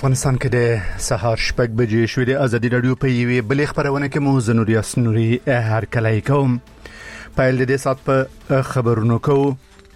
افغانستان کې د سهار شپږ بجې شوې د ازادي رادیو په یوې بلې خبرونه کې مو زنوریاس نوري هر کله کوم پایل د سات په خبرونو کوو.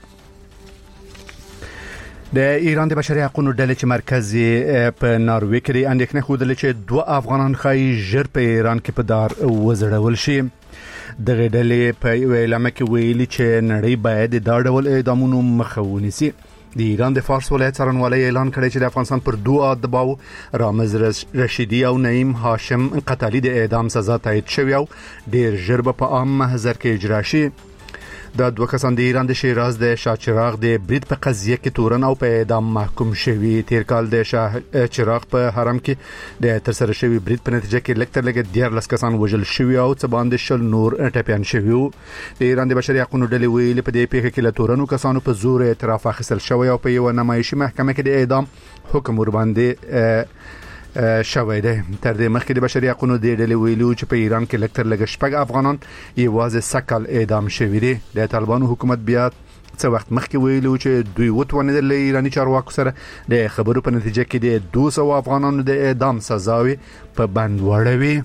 د ایران د بشري حقوقو ډلې چې مرکزي په ناروې کې د اندېښنې خوده چې دوه افغانان خای ژر په ایران کې په دار وزړول شي. د غډلې په اعلان کې ویلي چې نړۍ باید د ډول اعدامونو مخه ونیسي. د ایران د فارس ولایت څارنوالۍ اعلان کړی چې د افغانستان پر دوه ادباو رامز رشیدي او نعیم هاشم قتالي د اعدام سزا تایید شوی او ډیر ژر په عام محضر کې اجرا شي. د دوه کسان د ایران د شیراز د شاهچراغ د برید په قضیه کې تورن او په اعدام محکوم شوی. تیر کال د شاهچراغ په حرم کې د ترسره شوی برید په نتیجه کې لکټر 14 کسان وژل شوی او څه باندې شل نور ټپيان شوی. د ایران د بشري حقوقو ډلې ویلي په دې پیښه کې له تورنو کسانو په زور اعتراف اخیستل شوی او په یو نمایشي محکمه کې د اعدام حکم ور باندې شوی دی. تر دې مخکې د بشري حقوقو د ډلې ویلو چې په ایران کې لکټر شپږ افغانان یوازې سکل اعدام شوی دي. د طالبانو حکومت بیا څه وخت مخکې ویلو چې دوی وتوانیدل له ایرانی چارواکو سره د خبرو په نتیجه کې د 200 افغانانو د اعدام سزاوي په بند وړوي.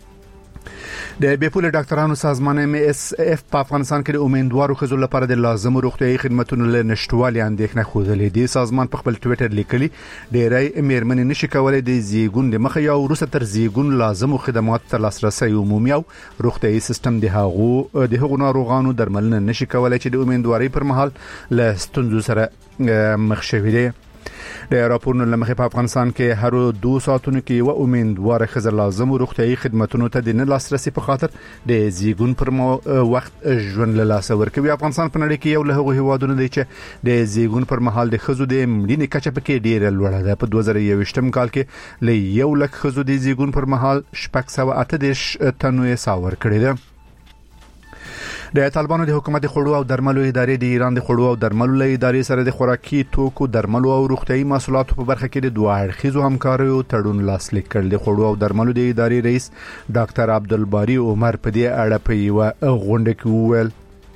د بیپول ډاکټرانو سازمان MSF په افغانستان کې د امیدوارو خزو لپاره د لازم روغتيایي خدماتو له نشټوالي اندېښنه خوده. دی سازمان په خپل ټوئیټر لیکلي ډېری میرمنې نشي کولای د زیګون د مخه یا وروسته تر زیګون لازم خدمات ته لاسرسي عمومي او روغتيایي سیستم د هغو ناروغانو درملنه نشي کولای چې د امیدواري پر مهال له ستونزو سره مخ شوي دي. د راپورونو لمخې په افغانستان کې هر 2 ساعتونو کې یو امیدوار خزر لازم روغتيایي خدماتو ته د نه لاسرسي په خاطر د زیګون پر وخت ژوند له لاس ورکوي. افغانستان په نړۍ کې یو له هغو هیوادونو دی چې د زیګون پر مهال د خزو د مړینې کچه پکې ډیره لوړه ده. په 2021 کال کې له 1 لک خزو د زیګون پر مهال 638 تنو یې ساور کړی ده. د طالبانو د حکومت خړو او درملو ادارې د ایران د خړو او درملو ادارې سره د خوراکي توکو درملو او روغتيایي محصولاتو په برخه کې د دوه اړخیزو همکاریو تړون لاسلیک کړ. د خړو او درملو د ادارې رئیس ډاکټر عبدالباری عمر په دې اړه په یو غونډه کې وویل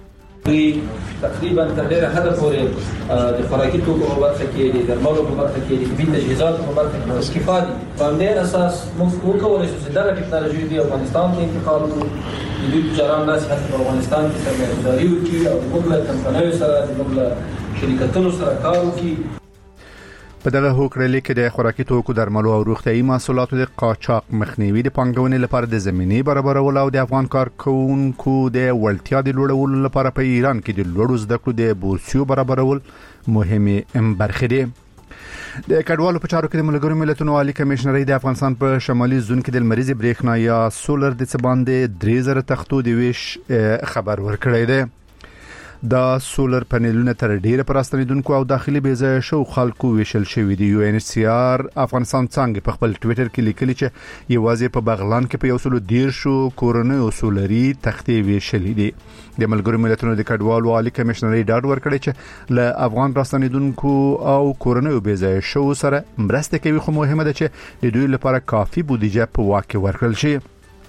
تقریبا تر ډیره حد پورې د خوراکي توکو په برخه کې د درملو په برخه کې د طبي تجهیزاتو په برخه کې استفاده په دې اساس موږ وکولای شو چې دا ټکنالوژي د افغانستان ته انتقال کړو. د دې تجارت ناس حتی په افغانستان کې سرمایه‌ګذاري وکړي او موږ له کمپنیو سره د شرکتونو سره کار وکړي. په دغه هوکړه کې د خوراکي توکو درملو او روغتيایي محصولاتو د قاچاق مخنیوي د پانګونې لپاره د زمینې برابرول او د افغان کارکونکو د ولټیا د لوړولو لپاره په ایران کې د لوړو زده کړو د بورسیو برابرول مهمه برخه دي. د کډوالو په چارو کې د ملګرو ملتونو عالی کمشنري د افغانستان په شمالي زون کې د لمریزي برېښنا یا سولر د څباندې 3000 تختو د ویش خبر ورکړی دی. دا سولر پنلونه تر ډیره پراستنیدونکو او داخلي بيځای شو خلکو ویشل شوی دی. UNHCR افغانستان څنګه په خپل ټوئیټر کې لیکلي چې یوازې په بغلان کې په یو سلو 10 کورونو او سولري تختې ویشل دي. د ملګرو ملتونو د کډوالو عالی کمشنري ډاډ ورکړی چې له افغان راستنیدونکو او کورونو بيځای شو سره مرسته کوي، خو مهمه ده چې د دوی لپاره کافي بودیجه په واقع ورکړل شي.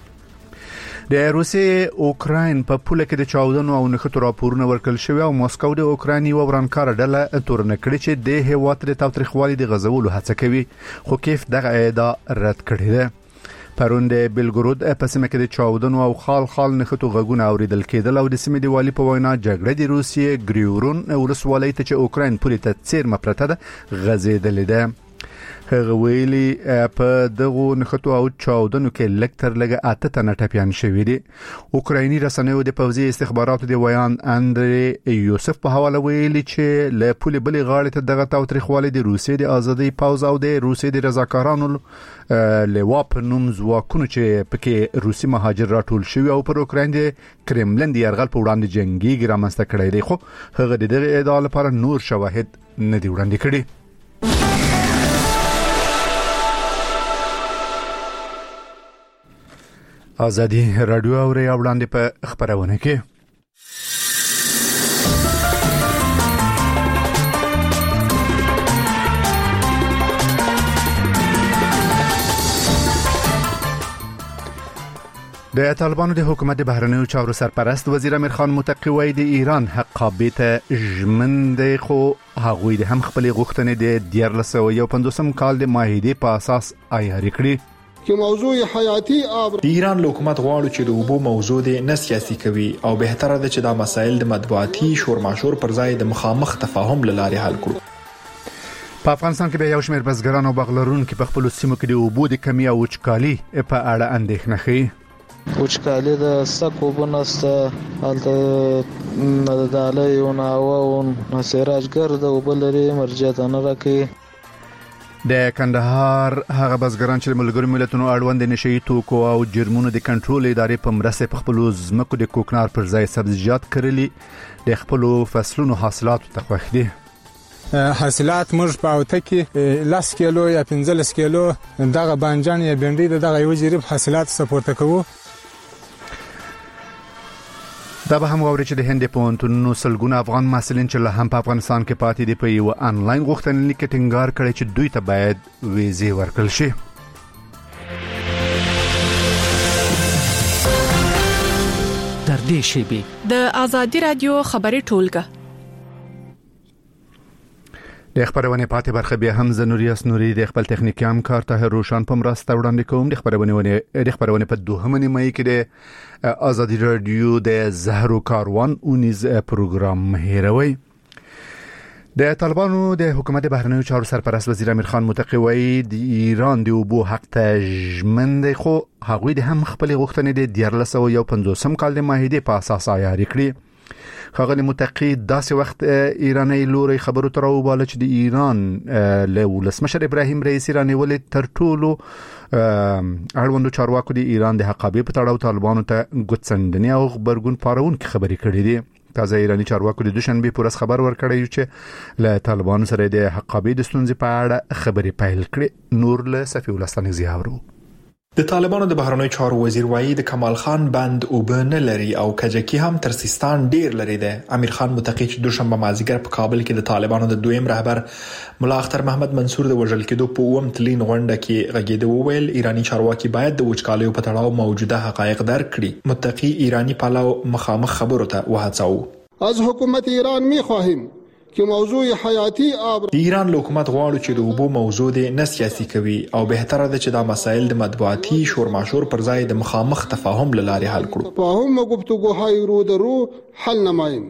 د روسیې اوکراین په پوله کې د چاودنو او نښتو راپورونه ورکړل شوی او ماسکو د اوکراین یو ورانکار ډله تورن کړی چې د هیواد د تاوتریخوالي د غزولو هڅه کوي، خو کیف دغه ادعا رد کړې ده. پرون د بلګرود په سیمه کې د چاودنو او خال نښتو غږونه اوریدل کېدل او د سیمې د والی په وینا جګړه د روسیې ګریورون ولسوالۍ ته چې اوکراین پولی ته څیر مپرته ده غځېدلې ده. هغه ویلي په دغه نښتو او چاودنو کې لکټر لګه 8 تنه ټپيان شوی دي. اوکرایني رسنیو د پوځي استخباراتو د ویان اندري یوسف په حواله ویلي چې له پولې بلې غاړې ته دغه تاوتریخوالي د روسیې د ازادي پوځ او د روسیې د رضاکارانو لوا په نوم ځواکونو چې پکې روسي مهاجر راټول شوی او پر اوکراین د کرملن د يرغل په وړاندې جنگي ګرامسته کړی دی، خو هغه د دغه ادعا لپاره نور شواهد نه دی وړاندې کړی. ازادي رادیو او ری وړاندې په خبرونه کې د طالبانو د حکومت بهرنیو چارو سرپرست وزیر امیر خان متقی وایي د ایران حقابې ته ژمن دی، خو هغوی د هم خپل غوښتنې د 1951 کال د معاهدې په اساس عیاري کړي چې موضوع حیاتي د ایران حکومت غواړي چې د اوبو موضوع د نه سیاسي کوي او بهتره ده چې دا مسایل د مطبوعاتي شورماشور پر ځای د مخامخ تفاهم لارې حل کړو. په افغانستان کې به یو شمېر بزګران او باغلرونکو په خپل سیمو کې د اوبو د کمی او وچکالي په اړه اندېښنه ښيي. وچکالي د سکو بنسته الته نداله یو ناوون سراجګر د وبلري مرجته نه راکې. د کندهار هغه بزګران چې ملګرو ملتونو اړوند نشي توکو او جرمونو د کنټرول ادارې په مرسته په خپل ځمکو د کوکنار پر ځای سبزیجات کرلي د خپل فصلونو حاصلات ته خوښ دي. حاصلات موږ په اوته کې 10 کیلو یا 15 کیلو دغه بانجان یا بنډي دغه یو جریب حاصلات سپورت کوو. دا به هم ووري چې د هند په پوهنتونونو سلګونه افغان محصلین چې له هم په افغانستان کې پاتې دي په یو انلاین غوښتنلیک کې ټینګار کړی چې دوی ته باید ویزې ورکړل شي. تر دې شیبې د آزادي رادیو خبري ټولګه د خبرونه پاتې برخه بیا هم زنوریاس نوري د خپل تخنیکی همکار طاهر روشن په مرسته وړاندې کوم. د خبرونه په دوهمه نیمه کې د آزادي رادیو د زهرو کاروان اونیز پروګرام هیروي. د طالبانو د حکومت بهرنیو چارو سرپرست وزیر امیر خان متقی وایي د ایران د اوبو حق ته ژمن دی، خو هغوی د هم خپل غوښتنې د 1951 کال د معاهدې په اساس عیاري کړي. خاغلی متقی داسې وخت ایرانی لوري خبرو تر وباله چې د ایران له ولسمشر ابراهیم رئیسی رانیولې تر ټولو اړوندو چارواکو د ایران د حقابې په تړاو طالبانو ته ګوتڅندنې او خبرګون پارون کې خبرې کړې دي. تازه ایرانی چارواکو د دوشنبه پورس خبر ورکړی چې له طالبانو سره د حقابې د ستونزې په اړه خبرې پیل کړې. نور له صفی ولستان زیاورو. د طالبانو د بهرنیو چارو وزیر وایي د کمال خان بند اوبه نه لري او کجکی هم تر سیستان ډیر لري ده. امیر خان متقی چې دوشنبه مازیګر په کابل کې د طالبانو د دویم رهبر ملا اختر محمد منصور د وژل کېدو په اوم تلین غونډه کې غږیده وویل ایرانی چارواکي باید د وچکالۍ په تړاو موجوده حقایق درک کړي. متقی ایرانی پلاو مخامخ خبرو ته وهڅاو. از حکومت ایران می‌خواهیم که موضوع حیاتي د ایران حکومت غواړي چې د اوبو موضوع د نه سیاسي کوي او بهتره ده چې دا مسایل د مطبوعاتي شورماشور پر ځای د مخامخ تفاهم لارې حل کړو. تفاهم و گفتگوهای رو در رو حل نماییم.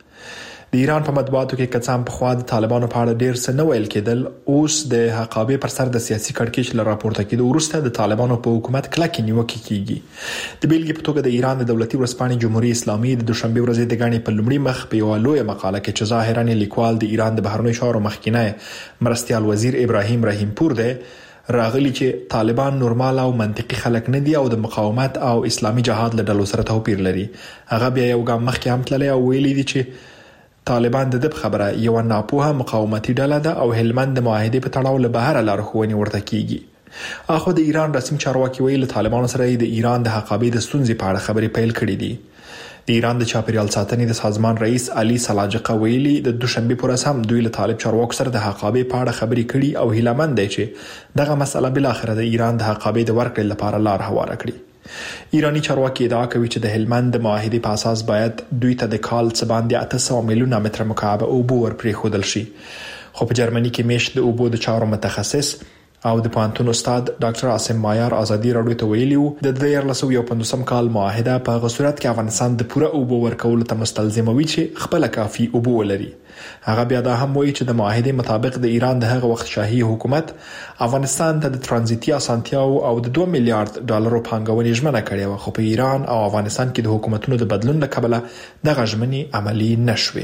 د ایران په مطبوعاتو کې کڅام په خوا د طالبانو په اړه ډیر څه نه ویل کېدل. اوس د حقابې پر سر د سیاسي کړکېچ له راپورته کېدو وروسته د طالبانو په حکومت کلکې نیوکې کیږي. د بیلګې په توګه د ایران د دولتي ورځپاڼې جمهوریت اسلامي د دوشنبه ورځې د غاڼې په لومړي مخ په یو لوی مقاله کې چې ظاهرا لیکوال د ایران د بهرنیو چارو مخکینی مرستيال وزیر ابراهیم رحیم پور دی راغلی چې طالبان نورمال او منطقي خلک نه دي او د مقاومت او اسلامي جهاد له ډلو سره توپیر لري. هغه بیا یو ګام مخکې هم تللی او ویلي دي چې طالبان د خبره یو ناپوهه مقاومتي ډله ده او هلمند د معاهدې په تړاو له بهر لارښوونې ورته کیږي. اخو د ایران رسمي چارواکي ویل طالبانو سره د ایران د حقابې د ستونزې په اړه خبرې پیل کړې دي. د ایران د چاپیریال ساتنې د سازمان رئیس علي سلاجقه ویلي د دوشنبه پر اساس دوی له طالب چارواکو سره د حقابې په اړه خبرې کړي او هیلمند دي چې دغه مسله بل اخر د ایران د حقابې د ورکړې لپاره لار هواره کړي. ایرانی چارواکي ادعا کوي چې د هلمند د معاهدې په اساس باید دوی ته د کال څخه باندې 800 میلیون متر مکعب اوبه ورپرې خودل شي. خو په جرمني کې میشت د اوبو د چارو متخصص او د پانتون استاد ډاکټر عاصم مایار آزادي راډیو ته ویلي وو د 2015 کال معاهده په هغه صورت کې افغانستان د پوره اوبو ورکول ته مستلزموي چې خپل کافي اوبه ولري. هغه بیا دا هم وایي چې د معاهدې مطابق د ایران د هغه وخت شاهي حکومت افغانستان ته د ترانزیتي اسانتیاو او د 2 میلیارډ ډالرو پانګونې ژمنه کړې و، خو په ایران او افغانستان کې د حکومتونو د بدلون له کبله د ژمنې عملی نشوي.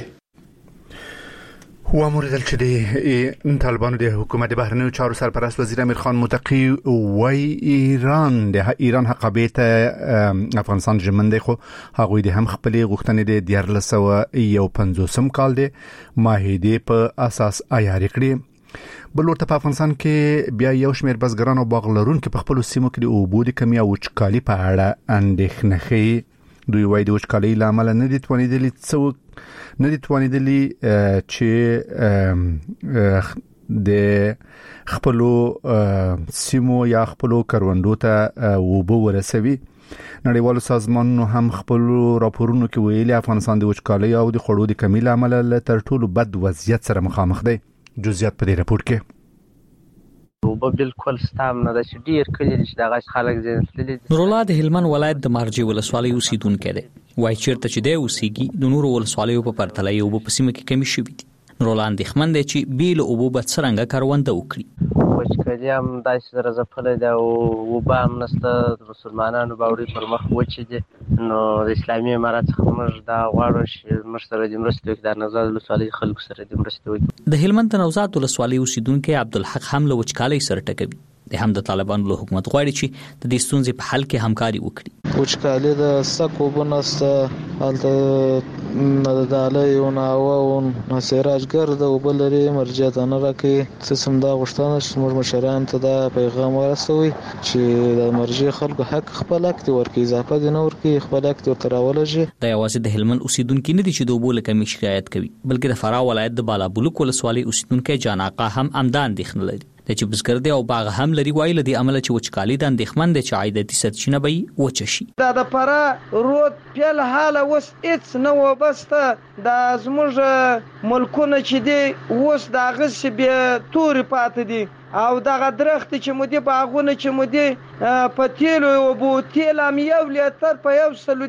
هو موردل چې د طالبانو د حکومت بهرنیو چارو سرپرست وزیر امیر خان متقی وای ایران حقابې ته افغانستان ژمن دی، خو هغوی د هم خپل غوښتنې د 1951 کال د معاهدې په اساس عیاري کړې. بل ورته په افغانستان کې بیا یو شمېر بزګران او باغلرونکو په خپل سیمو کې د اوبو د کمی او وچکالي په اړه اندېښنه ښيي. دوی وایي د وچکالۍ له امله نه دي توانیدلي چې د خپل سیمو یا خپل کروندو ته اوبه ورسوي. نړیوال سازمانونو هم خپل راپورونو کې ویلي افغانستان د وچکالۍ او د خوړو د کمی له امله تر ټولو بد وضعیت سره مخامخ دی. جزئیات په دې راپور کې وبه بالکل ستام نه د ډیر کلی چې دغه خلک ځنتللي. نورالله د هلمند ولایت د مارجې ولسوالۍ اوسیدونکو دی. وایي چیرته چې دی اوسېږي د نورو ولسوالیو په پرتله یو په سیمه کې کمی شوې دي. نورالله اندېښمن دی چې بیل اوبو به څرنګه کارونده وکړي. وچکالي هم داسې سره ځپلې ده او اوبه هم نشته. مسلمانانو باوري پر مخ وچې دي. نو د اسلامي امارات څخه موږ دا غواړو چې موږ سره د مرستې وکړي. د نوزاد ولسوالۍ خلکو سره د مرستې وکړي. د هلمند د نوزاد ولسوالۍ اوسیدونکو عبدالحق هم له وچکالۍ سره ټکوي. د هم د طالبانو له حکومت غواړي چې د دې ستونزې په حل کې همکاري وکړي. وچکالي د سکو بنسته هلته د دالۍ او ناوه سراج ګرد او بلري مرجعات نه راکې سم دا غوښتنه چې موږ مشران ته دا پیغام ورسوي چې د مرجع خلکو حق خپل حق ورکړي، اضافه دي نه ورکړي، خپل حق ورته راولږي. د یوازې د هلمند اوسیدونکو نه دي چې د اوبو له کمۍ شکایت کوي، بلکې د فراه ولایت د بالابلوک ولسوالۍ اوسیدونکو جان آقا هم همدا اندېښنه لري. د چې بزګر دی او باغ هم لري، وایي له دې عمله چې وچکالي د اندېښمن دی چې عایداتي سرچینه به وچه شي. دا د فراه رود پیل حاله اوس هېڅ نه وبسته. دا زموږ ملکونه چې دي اوس د هغسې بې تورې پاتې دي او دغه درخت چې مو دي باغونه چې مو دي په تیلو اوبو تیل هم 1 لیتر په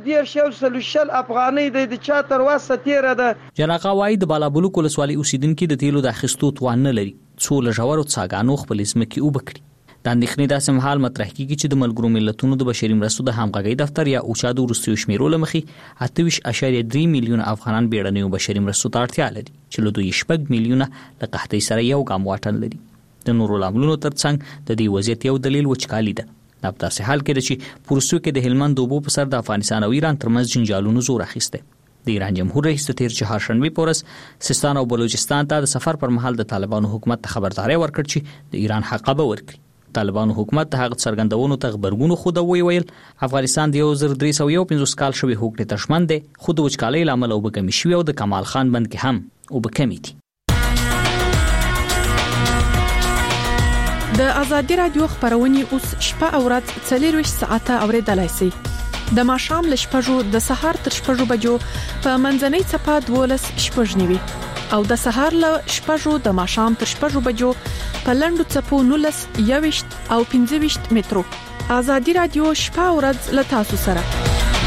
110 افغانۍ دی د چا تر وسه تیره ده. جان آقا وایي د بالابلوک ولسوالۍ اوسیدونکي د تیلو د اخیستو توان نه لري څو له ژورو څاګانو خپلې ځمکې اوبه کړي. د اندېښنې داسې مهال مطرح کېږي چې د ملګرو ملتونو د بشري مرستو د همغږۍ دفتر یا اوچا د وروستیو شمیرو له مخې 28.3 میلیونه افغانان بیړنیو بشري مرستو ته اړتیا لري چې له دوی 6 میلیونه له قحطۍ سره یو ګام واټن لري. د نورو لاملونو ترڅنګ د دې وضعیت یو دلیل وچکالي ده. دا په داسې حال کې ده چې پروسو کې د هلمند اوبو په سر د افغانستان او ایران ترمنځ جنجالونو زور اخیسته. د ایران جمهور رئیس د تیر چهارشنبه په ورځ سیستان او بلوچستان ته د سفر پر مهال د طالبانو حکومت ته خبرداري ورکړه چې د ایران حق به ورکړي. طالبانو حکومت ته هغه څرګندونو ته خبرګون خو دا ویل افغانستان د 1315 کال شوی حکومت تشمن دی، خو د وچکالۍ لامل او بکمی شوی او د کمال خان بند کې هم او بکمی دي. د ازادي رادیو خبرونه اوس شپه او ورځ 24 ساعته اوریدلای شئ. د ماښام ل شپږو د سهار تر شپږو بجو په منځنۍ چپه 12 شپږنیوي او د سهار ل شپږو د ماښام تر شپږو بجو په لندو چپو 19 21 او 15 مترو. ازادي رادیو شپه او ورځ ل تاسو سره.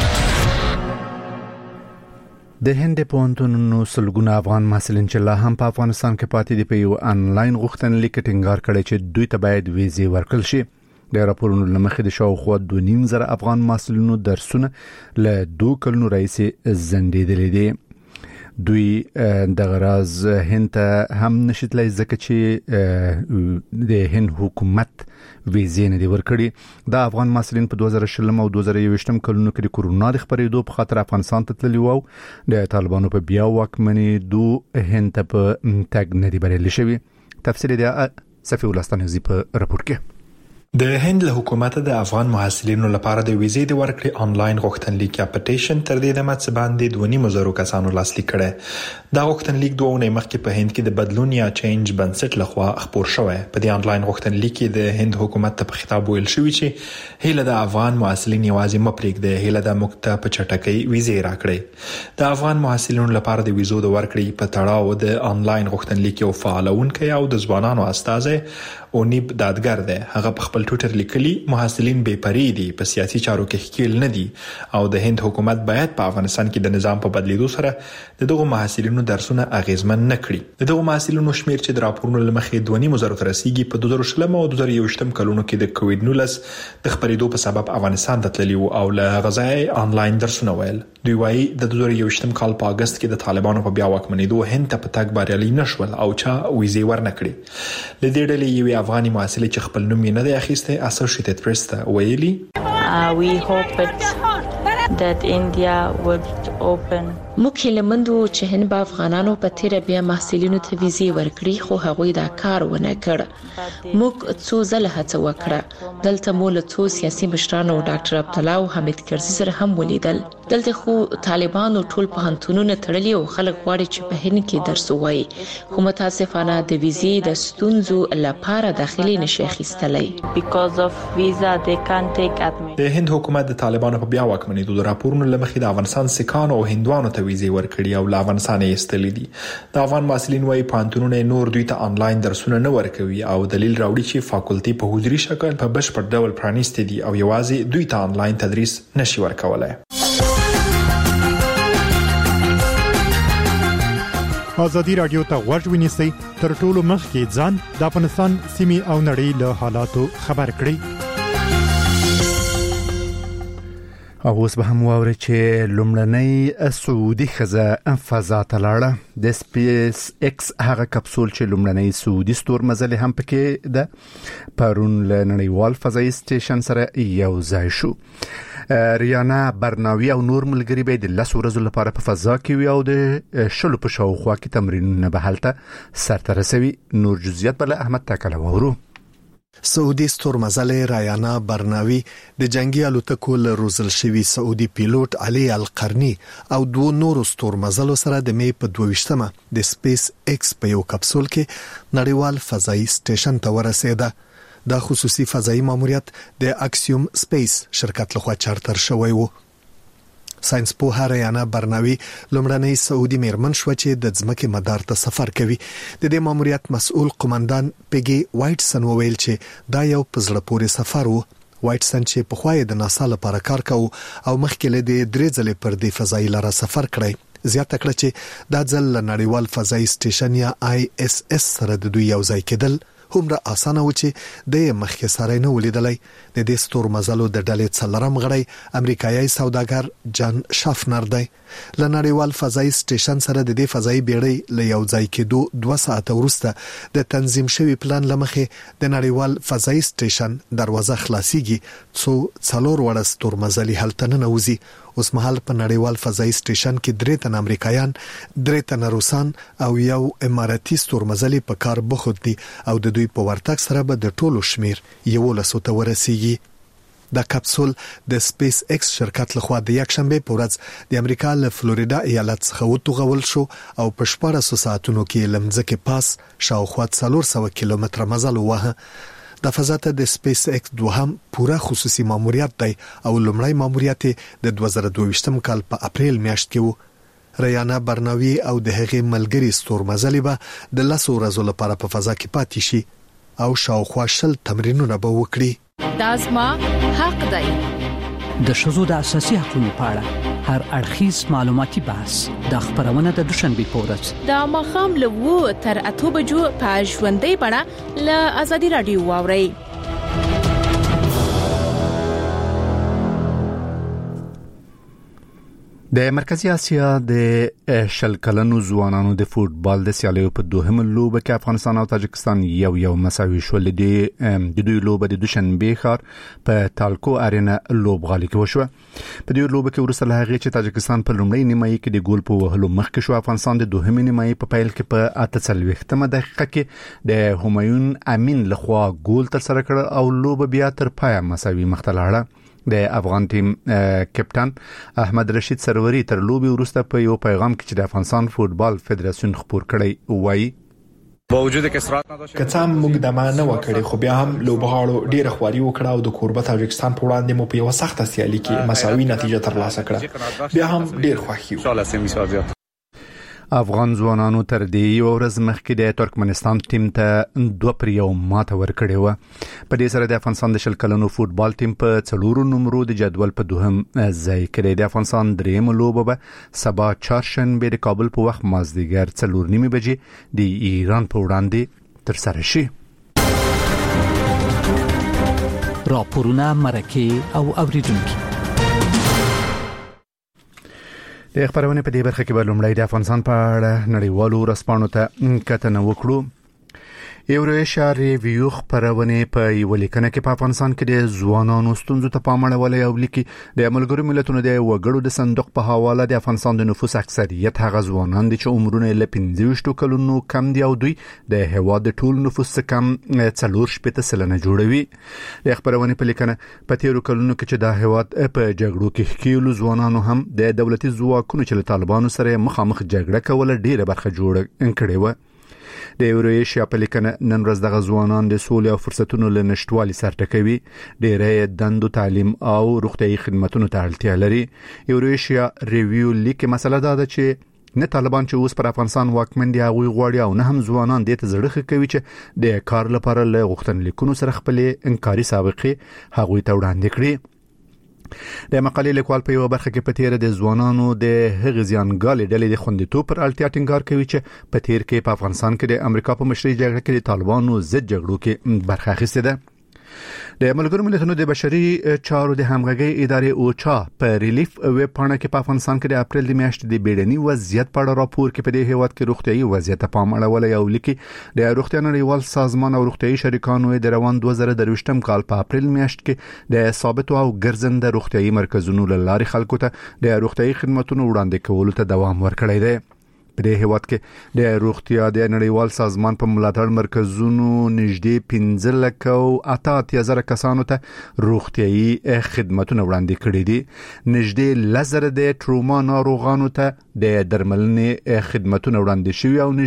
د هند پوهنتونونو سلګونه افغان محصلین چې لا هم په افغانستان کې پاتې دي په یو انلاین غوښتنلیک ټینګار کړی چې دوی ته باید ویزې ورکړل شي. د راپورونو لمخې د شاوخوا 2.5 افغان محصلینو درسونه له 2 کلونو راځي زندیدلې دي. دوی د غراز هند هم نشټلای ځکه چې د هند حکومت ویزې نه دی ورکړي. د افغان محصلین په 2020 او 2021 کلونو کې د کورونا د خبرېدو په خاطر افغانستان ته تللي وو. د طالبانو په بیا واکمنېدو هند په تګ نه دی بریالي شوی. تفصیل دی صفی ولستانزی په راپور کې. د هند له حکومت د افغان محصلینو لپاره د ویزې د ورکړې انلاین غوښتنلیک یا پټیشن تر دې دمه څه باندې 2.5 کسانو لاسلیک کړي. دا غوښتنلیک 2 ونې مخکې په هند کې د بدلون یا چینج بنسټ لخوا خپور شوی. په دې انلاین غوښتنلیک کې د هند حکومت ته په خطاب ویل شوی چې هیله د افغان محصلین یوازې مپریږدي، هیله د مکتب په چټکۍ ویزې راکړي. د افغان محصلینو لپاره د ویزو د ورکړې په تړاو د انلاین غوښتنلیک یو فعالونکی او د ځوانانو استازی اونیب دادګر دی. هغه په خپل ټویټر لیکلي محصلین بې پرې دي، په سیاسي چارو کې ښکیل نه دي او د هند حکومت باید په افغانستان کې د نظام په بدلیدو سره د دغو محصلینو درسونه اغیزمن نه کړي. د دغو محصلینو شمیر چې د راپورونو لمخې 2.5 ته رسیدي په 2020 او 2021 کلونو کې د کووډ 19 د خبرېدو په سبب افغانستان ته تللي او له غزای انلاین درسونه ویل. دوی وايي د 2021 کال په اگست کې د طالبانو په بیا واکمنېدو هند ته په تګ بریالي نشول او چا ویزې ورنکړي. له دې ډلې یو افغاني محصل چې خپل نوم یې نه دی اخیسته اسوسییټډ پریس ته ویلي we hope that India would موږ هیلمند وو چې هند به افغانانو په تیر بیا محصلینو ته ویزې ورکړي خو هغوی دا کار ونه کړ. موږ څو ځله هڅه وکړه. دلته مو له څو سیاسي مشرانو ډاکټر عبدالله او حمید کرزي سره هم ولیدل. دلته خو طالبانو ټول پوهنتونونه تړلي او خلک غواړي چې په هند کې درس ووایي خو متاسفانه د ویزې د ستونزو لپاره داخلي نشي اخیستلی. د هند حکومت د طالبانو په بیا واکمنېدو د راپورونو لمخې د افغانستان سکانو او هندوانو ته ویزې ورکړي او له افغانستان یې ایستلې دي. د افغان محصلین وايي پوهنتونونه نور دوی ته انلاین درسونه نه ورکوي او دلیل راوړي چې فاکولټي په حضوري شکل په بشپړ ډول پرانیستي دي او یوازې دوی ته انلاین تدریس نشي ورکولای. ازادي رادیو ته غوږ ونیسئ تر ټولو مخکې ځان د افغانستان سیمې او نړۍ له حالاتو خبر کړئ. اوس به هم واوري چې لومړنۍ سعودي ښځه فضا ته لاړه. د سپیس ایکس هغه کپسول چې لومړنۍ سعودي ستورمزلې هم پکې ده پرون له نړیوال فضایي سټیشن سره یو ځای شو. ریانا برناوی او نور ملګری به د 10 ورځې لپاره په فضا کې وي او د شلو په شاوخوا کې تمرینونه به هلته سرته رسوي. نور جزئیات بل احمد تکله وورو. سعودي ستورمزلې ریانا برناوی د جنگي الوتکو له روزل شوی سعودي پیلوټ علي القرني او دوه نور ستورمزلو سره د می په 22مه د سپیس ایکس په یو کپسول کې نړیوال فضایي سټیشن ته ورسېده. دا خصوصي فضایي ماموریت د اکسیوم سپیس شرکت لخوا چارتر شوی وو. ساينس پوه ریانا برناوی لومړنۍ سعودي میرمن شو چې د ځمکې مدار ته سفر کوي. د دې ماموریت مسؤل قومندان پیګي وایټسن وویل چې دا یو پزړه پورې سفر وو. وایټسن چې په خوای د ناسا لپاره کار کوي او مخکې له دې درې ځلې پر دې فضایي لاره سفر کړی. زیاته کړه چې دا ځل نړیوال فضایي سټیشن یا ISS سره د دوی یو ځای کېدل همره اسانه و چې د مخکې سره نه ولیدلای. د دې ستورمزلو د ډلې څلورم غړی امریکایي سوداګر جان شافنر دی. له نړیوال فضایي سټیشن سره د دې فضایي بیړۍ له یو ځای کېدو 2 ساعته وروسته د تنظیم شوی پلان لمخې د نړیوال فضایي سټیشن دروازه خلاصيږي څو څلور وړه ستورمزلي هلته نه نوځي. اوس مهال په نړیوال فضایي سټیشن کې 3 تن امریکایان 3 تن روسان او یو اماراتي ستورمزلي په کار بوخت دي او د دوی په ورتګ سره به د ټولو شمیر 11 ته ورسیږي. دا کپسول د سپیس ایکس شرکت لخوا د یک شنبه په ورځ د امریکا له فلوریدا ایالت څخه وټوغول شو او په 14 ساعتونو کې لمځکه پاس شاوخوا 400 کیلومتره مزل وه. د فضا ته د سپیس ایکس دوهم پوره خصوصي ماموریت دی او لومړی ماموریت د 2022م کال په اپریل میاشت کې وو. ریانا برناوی او د هغې ملګری ستورمزلې به د 10 ورځو لپاره په فضا کې پاتې شي او شاوخوا 10 تمرینونه به وکړي. دا زما حق دی. د ښځو د اساسي حقوقو په اړه هر اړخیز معلوماتي بحث د خبرونه د دوشنبه په ورځ د ماښام له 2 تر 8 بجو په ژوندۍ بڼه له ازادي رادیو واورئ. د مرکزی اسیا د شل کلنو ځوانانو د فوتبال د سیالیو په دوهمه لوبه کې افغانستان او تاجکستان یو مساوي شول. د دوی لوبه د دوشنبه ښار په تالکو ارینا لوبغالي کې وشوه. په دې لوبه کې ورسره هغه چې تاجکستان په لومړۍ نیمایي کې د ګول په وهلو مخکې شو، افغانستان د دوهمه نیمایي په پیل کې په 48مه دقیقه کې د همایون امین لخوا ګول تر سره کړ او لوبه بیا تر پای مساوي مخته لاړه. د افغان ټیم کپټان احمد رشید سروري تر لوبي وروسته په یو پیغام کې چې د افغانستان فوتبال فدراسیون خبر کړی وایي با وجود کسرات کڅام موږ د مانه وکړي خو بیا هم لوبغاړو ډیره خواري وکړه او د کوربه تاجکستان په وړاندې مو په یو سخته سیالي کې مساوي نتیجه ترلاسه کړه. بیا هم ډیر خوښ یو. افغان ځوانانو تر دې یو ورځ مخکې د ترکمنستان ټیم ته 2-1 ماته ورکړې و. په دې سره د افغانستان د شل کلنو فوتبال ټیم په 4 نمبرو د جدول په دوهم ځای کې د افغانستان درېمه لوبه به سبا چهارشنبه د کابل په وخت مازدیګر 4:30 بجې د ایران په وړاندې تر سره شي. راپورونه مرکه او اوریدونکو د خبرونه په دې برخه کې به لومړی د افغانستان په اړه نړیوالو رسپانو ته کتنه وکړو. ایورویشیا ریویو خبرونه په یو لیکنه کې په افغانستان کې د ځوانانو ستونزو ته پام اړولې او لیکي د ملګرو ملتونو د وګړو د صندوق په حواله د افغانستان د نفوس اکثریت هغه ځوانان دي چې عمرونه له 15 کلونو کم دي او دوی د هواد د ټول نفوس کم 4.8% جوړوي. د خبرونه په لیکنه په تیرو کلونو کې چې د هواد په جګړو کې کېلو ځوانانو هم د دولتي ځواکونو چې له طالبانو سره مخامخ جګړه کوله ډیره برخه جوړه کړې و. د ایورویشیا په لیکنه نن ورځ د ځوانان د سولې او فرصتونو له نشټوالي سره ټکوي ډېرې دندو تعلیم او روغتيایي خدماتو ته اړتیا لري. ایورویشیا ریویو لیکي مسله دا ده چې نه طالبان چې اوس پر افغانستان واکمن دي هغه غواړي او نه هم ځوانان د ته زړه کوي چې د کار لپاره له غوښتنلیکونو سره خپل انکاري سابقه هغه ته وړاندې کړي. د مقالې لیکوال په یو برخه کې په تیر د ځوانانو د هغې ځانګړي ډلې د خوندیتوب پر اړتیا ټینګار کوي چې په تیر کې په افغانستان کې د امریکا په مشرۍ جګړه کې د طالبانو ضد جګړو کې برخه اخیستې ده. د ملګرو ملتونو د بشري چارو د همغږي ادارې اوچا په ریلیف ویب پاڼه کې په افغانستان کې د اپریل د میاشتې د بیړني وضعیت په اړه راپور کې په دې هیواد کې روغتيایي وضعیت ته پام اړولې او لیکي د روغتیا نړیوال سازمان او روغتيایي شریکانو د روان 2023 کال په اپریل میاشت کې د ثابت او ګرځنده روغتيایي مرکزونو لارې خلکو ته د روغتيایي خدماتو وړاندې کولو ته دوام ورکړی دی. په دې هیواد کې د روغتیا د نړیوال سازمان په ملاتړ مرکزونو نږدې 15,000 کسانو ته روغتيایي خدماتونه وړاندې کړي دي. نږدې 1000 د ټروما ناروغانو ته د درملنې خدماتونه وړاندې شوي او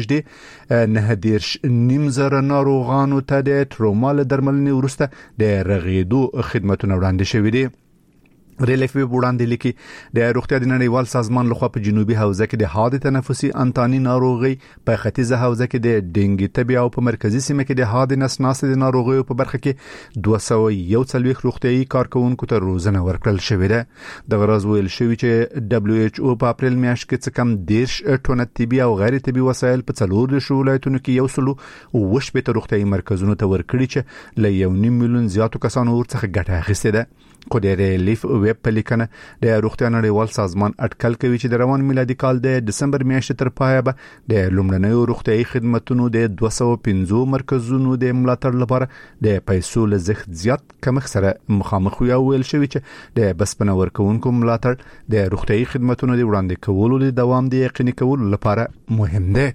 نږدې 9.5 ناروغانو ته د ټروما له درملنې وروسته د رغېدو خدماتونه وړاندې شوي دي. ریلیف ویب وړاندې لیکي د روغتیا د نړیوال سازمان لخوا په جنوبي حوزه کې د حاد تنفسي انتاني ناروغي په ختیځه حوزه کې د ډینګي تبي او په مرکزی سیمه کې د حاد نسناسې د ناروغي په برخه کې 241 روغتيایي کارکونکو ته روزنه ورکړل شوې ده. د غرض ویل شوی چې WHO په اپریل میاشت کې څه کم 10 ټنه طبي او غیر طبي وسایل په 4 ولایتونو کې 100 روغتيایي مرکزونو ته ورکړي چې له 1.5 میلیون زیاتو کسانو ورڅخه ګټه اخیستې ده. خو د ریلیف ویب په لیکنه د روغتیا نړیوال سازمان اټکل کوي چې د روان میلادي کال د دسمبر میاشتې تر پایه به د لومړنیو روغتيایي خدماتونو د 250 مرکزونو د ملاتړ لپاره د پیسو له زیات کمښت سره مخامخ وي. ویل شوی چې د بسپنه ورکوونکو ملاتړ د روغتيایي خدماتو د وړاندې کولو د دوام د یقیني کولو لپاره مهم دی.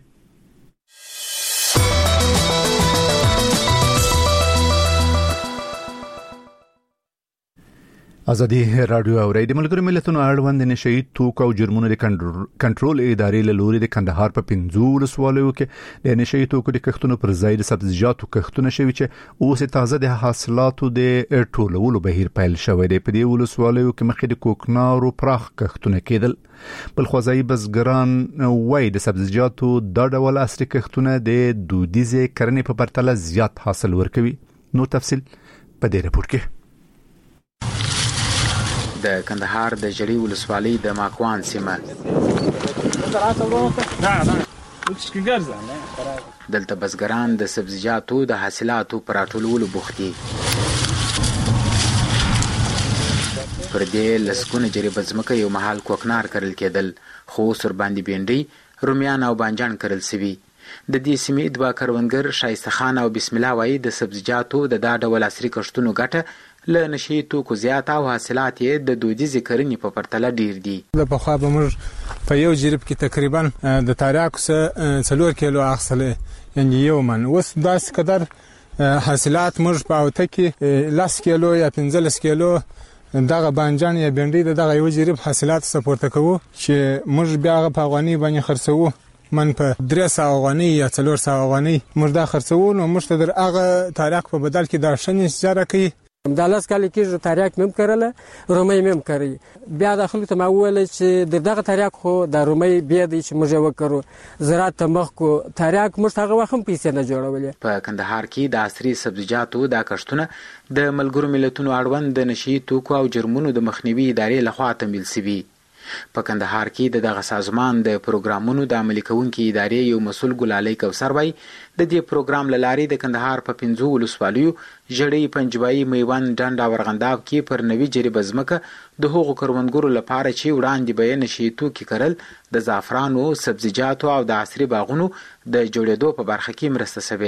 ازادي رادیو او د ملګرو ملتونو اړوند نشئی توکو او جرمونو د کنټرول ادارې له لوري د کندهار په 15 ولسوالیو کې د نشئی توکو د کښتونو پر ځای د سبزیجاتو کښتونه شوي چې اوس تازه د حاصلاتو د ټولولو بهیر پیل شوی دی. په دې ولسوالیو کې مخکې د کوکنارو پراخ کښتونه کېدل. بل خوځای بزګران وای د سبزیجاتو د ډول اصلي کښتونه د دودیزه کرنې په پرتله زیات حاصل ورکوي. نو تفصیل په دې رپورت کې. د کندهار د جړی ولسوالۍ د ماکوان سیمه دلته بزګران د سبزیجاتو د حاصلاتو پر راټولولو بوخت دي. پر دې لسکونه جریب ځمکه یو محل کوکنار کرل کېدل خو سر باندې بینډي رومیان او بانجان کرل سوي. د دې سیمې دوه کروندګر شایسته خان او بسم الله وای د سبزیجاتو د دا ډول عصري کښتونو ګټه له نشئی توکو زیات او حاصلات یې د دودیزې کرنې په پرتله ډیر دي. د پخوا به موږ په یو جریب کې تقریبا د تاریاکو څخه 4 کیلو اخیستل یعنی یو من. اوس داسې قدر حاصلات موږ په اوته کې 10 کیلو یا 15 کیلو دغه بانجان یا بینډي دغه یو جریب حاصلات سپورت کوو چې موږ بیا په افغاني باندې خرڅوو. من په 300 افغاني یا 400 افغاني موږ دا خرڅوو. نو موږ ته در هغه تاریاک په بدل کې دا شنه زیاره کوي. دالاس کالی کې تاریاک مم کړل رومي مم کړی. بیا د خلکو ته معول چې دغه تاریاک خو د رومي بیا د چې موږ وکړو زراعت تمخ کو تاریاک موږ هغه وخت پیسې نه جوړولې. په کندهار کې د عصري سبزیجاتو د کښتونه د ملګرو ملتونو اړوند د نشئی توکو او جرمونو د مخنیوي ادارې لخوا تمویل شوی. په کندهار کې دغه سازمان د پروګرامونو د عملي کوونکي ادارې یو مسؤل ګلالۍ کوثر وای د دې پروګرام لارې د کندهار په 15 ولسوالیو جړی پنجبای میوند ډنډ او ورغنداب کې پر نوي جریب ځمکه د هغو کروندګرو لپاره چې وړاندې به نشئی توکي کرل د زعفرانو سبزیجاتو او د عصري باغونو د جوړېدو په برخه کې مرسته شوه.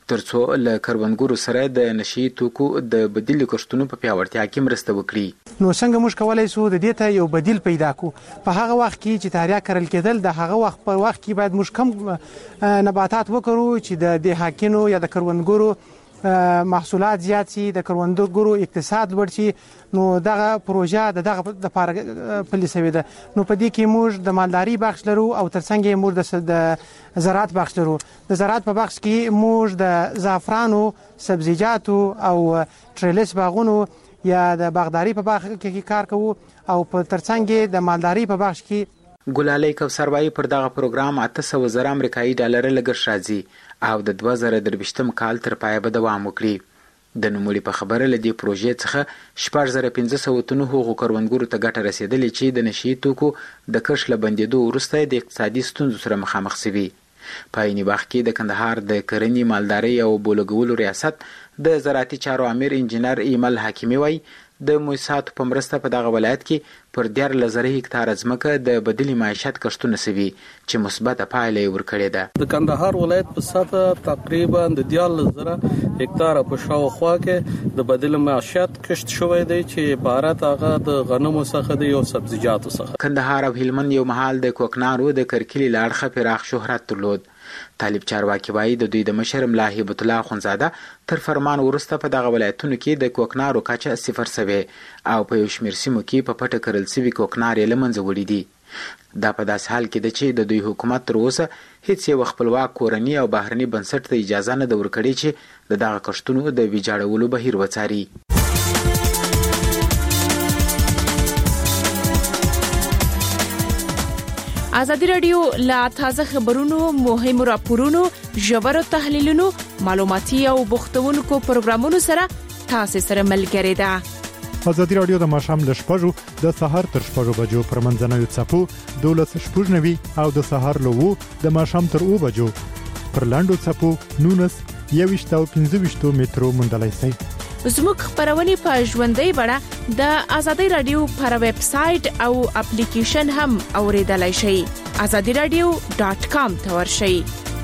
ترڅو له کروندګرو سره د نشي توکو د بدیل کښتونو په پیاوړتیا کې مرسته وکړي. نو څنګه موږ کولای شو د دې ته یو بدیل پیدا کو؟ په هغه وخت کې چې تاریخ کرل کېدل د هغه وخت په وخت کې باید موږ کم نباتات وکړو چې د حاکینو یا د کروندګرو محصولات زیات شي، د کروندګرو اقتصاد لوړ شي. نو دغه پروژه دغه د لپاره پلي شوې ده. نو په دې کې موږ د مالداري بخش لرو او ترڅنګ یې موږ د زراعت بخش لرو. د زراعت په بخش کې موږ د زعفرانو، سبزیجاتو او ټریلس باغونو یا د باغداري په بخش کې کار کوو او په ترڅنګ د مالداري په بخش کې ګلالۍ کوثر وايي پر دغه پروګرام 800 زره امریکایي ډالر لګښت راځي او د 2023 کال تر پایه به دوام وکړي. د نوموړي په خبره لدی پروژې څخه 4500 تنو هغو کروندګرو ته ګټه رسیدلې چې د نشي توکو د کښت له بندېدو وروسته د اقتصادي ستونزو سره مخامخ شوي. په عین وخت کې د کندهار د کرنې، مالدارۍ او بولګولو ریاست د زراعتي چارو امیر انجینر ایمل حکیمي وايي د موسساتو په مرسته په دغه ولایت کې پر 13,000 هکتار ځمکه د بدیل معیشت کښتونه سوي چې مثبت پایله ورکړې ده. د کندهار ولایت په سطح تقریبا د 13,000 هکتار په شاوخوا کې د بدیل معیشت کښت شوی دی چې عبارت هغه د غنمو څخه دی او سبزیجاتو څخه. کندهار او هلمند یو مهال د کوکنارو د کرکلي لاړخه پراخ شهرت درلود. طالب چارواکي وايي د دوی د مشر ملا هیبت الله خونزاده تر فرمان وروسته په دغه ولایتونو کې د کوکنارو کچه 0 سوي او په یو شمېر سیمو کې په پټه کرل سوي کوکنار یې له منځه وړي دي. دا په داس حال کې ده چې د دوی حکومت تر اوسه هیڅ یو خپلواک کورني او بهرني بنسټ ته اجازه نه ده ورکړې چې د دغه کښتونو د ویجاړولو بهیر وڅاري. ازادي رادیو لا تازه خبرونو، مهمو راپورونو، ژورو تحلیلونو، معلوماتي او بوختونکو پروګرامونو سره تاسو سره ملګری ده. ازادي رادیو د ماښام ل 6 د سهار تر 6 بجو پر منځنوي څپو 12:90 او د سهار له 2 د ماښام تر 2 بجو پر لاندو څپو 19 او 15 مترو مندلای شي. زموږ خبرونه په ژوندۍ بڼه د ازادي رادیو پر ویب سټ او اپلیکیشن هم اوریدلای شئ. azadiradio.com ته ورشئ.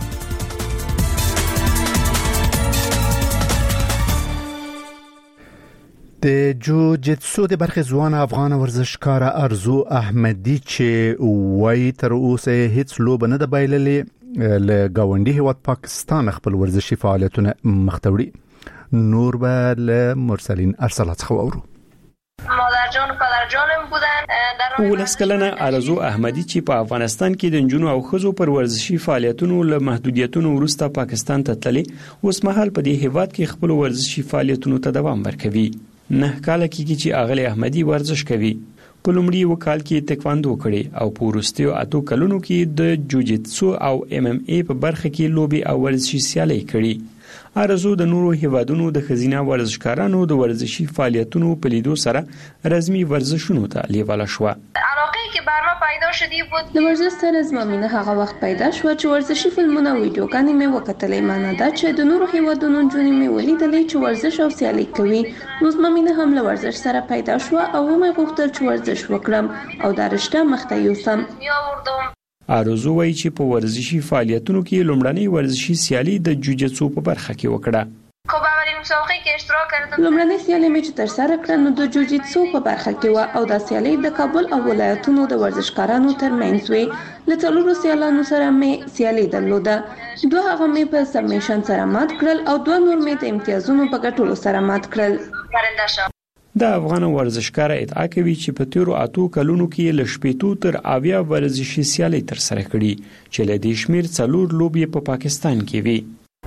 د جوجیتسو د برخې ځوان افغان ورزشکار ارزو احمدی چې وای تر اوسه هیڅ لوبه نه د بایللې له گاونډي هیواد پاکستان خپل ورزشي فعالیتونه مختوړي. نور به له مرسلین ارسلات خورو. مادرجان و پدرجانم بودن. ولس کلنه ارزو احمدی چې په افغانستان کې د نجونو او ښځو پر ورزشي فعالیتونو له محدودیتونو وروسته پاکستان ته تللي، اوس مهال په دې هیواد کې خپل ورزشي فعالیتونو ته دوام ورکوي. 9 کال کېږي چې اغلی احمدی ورزش کوي. په لومړي وکال کې تکواندو کړي او په وروستیو 8 کلونو کې د جوجیتسو او MMA په برخه کې لوبي او ورزشي سیالۍ کړي. ارزو د نورو هیوادونو د خزینه ورزشکارانو د ورزشي فعالیتونو په لیدو سره رسمي ورزشونو ته لیواله شو. علاقه که بر ما پیدا شدی بود د ورزش سره زمامینه هغه وخت پیدا شو چې ورزشي فلمونه او ویډیوګانې مې وکتلې. معنی دا چې د نورو هیوادونو جونې مې ولیدلې چې ورزش او سیالي کوي. نو زمامینه هم له ورزش سره پیدا شو او مې غوښتل چې ورزش وکړم او دا رشته مخته یوسم. ارزو وایي چې په ورزشي فعالیتونو کې لومړنۍ ورزشي سیالي د جوجیتسو په برخه کې وکړه. خب اولین مسابقه که اشتراک کردم لومړنۍ سیالي مې چې ترسره کړه نو د جوجیتسو په برخه کې و او دا سیالي د کابل او ولایتونو د ورزشکارانو ترمنځ وې. له څلورو سیالانو سره مې سیالي درلوده. 2 هغه مې په سبمیشن سره مات کړل او 2 نور مې د امتیازونو په ګټلو سره مات کړل. د افغان ورزشکار ادعا کوي چې په تیرو 8 کلونو کې له 80 تر 90 ورزشي سیالۍ تر سره کړي چې له دې شمیر 4 لوبې په پاکستان کې وي.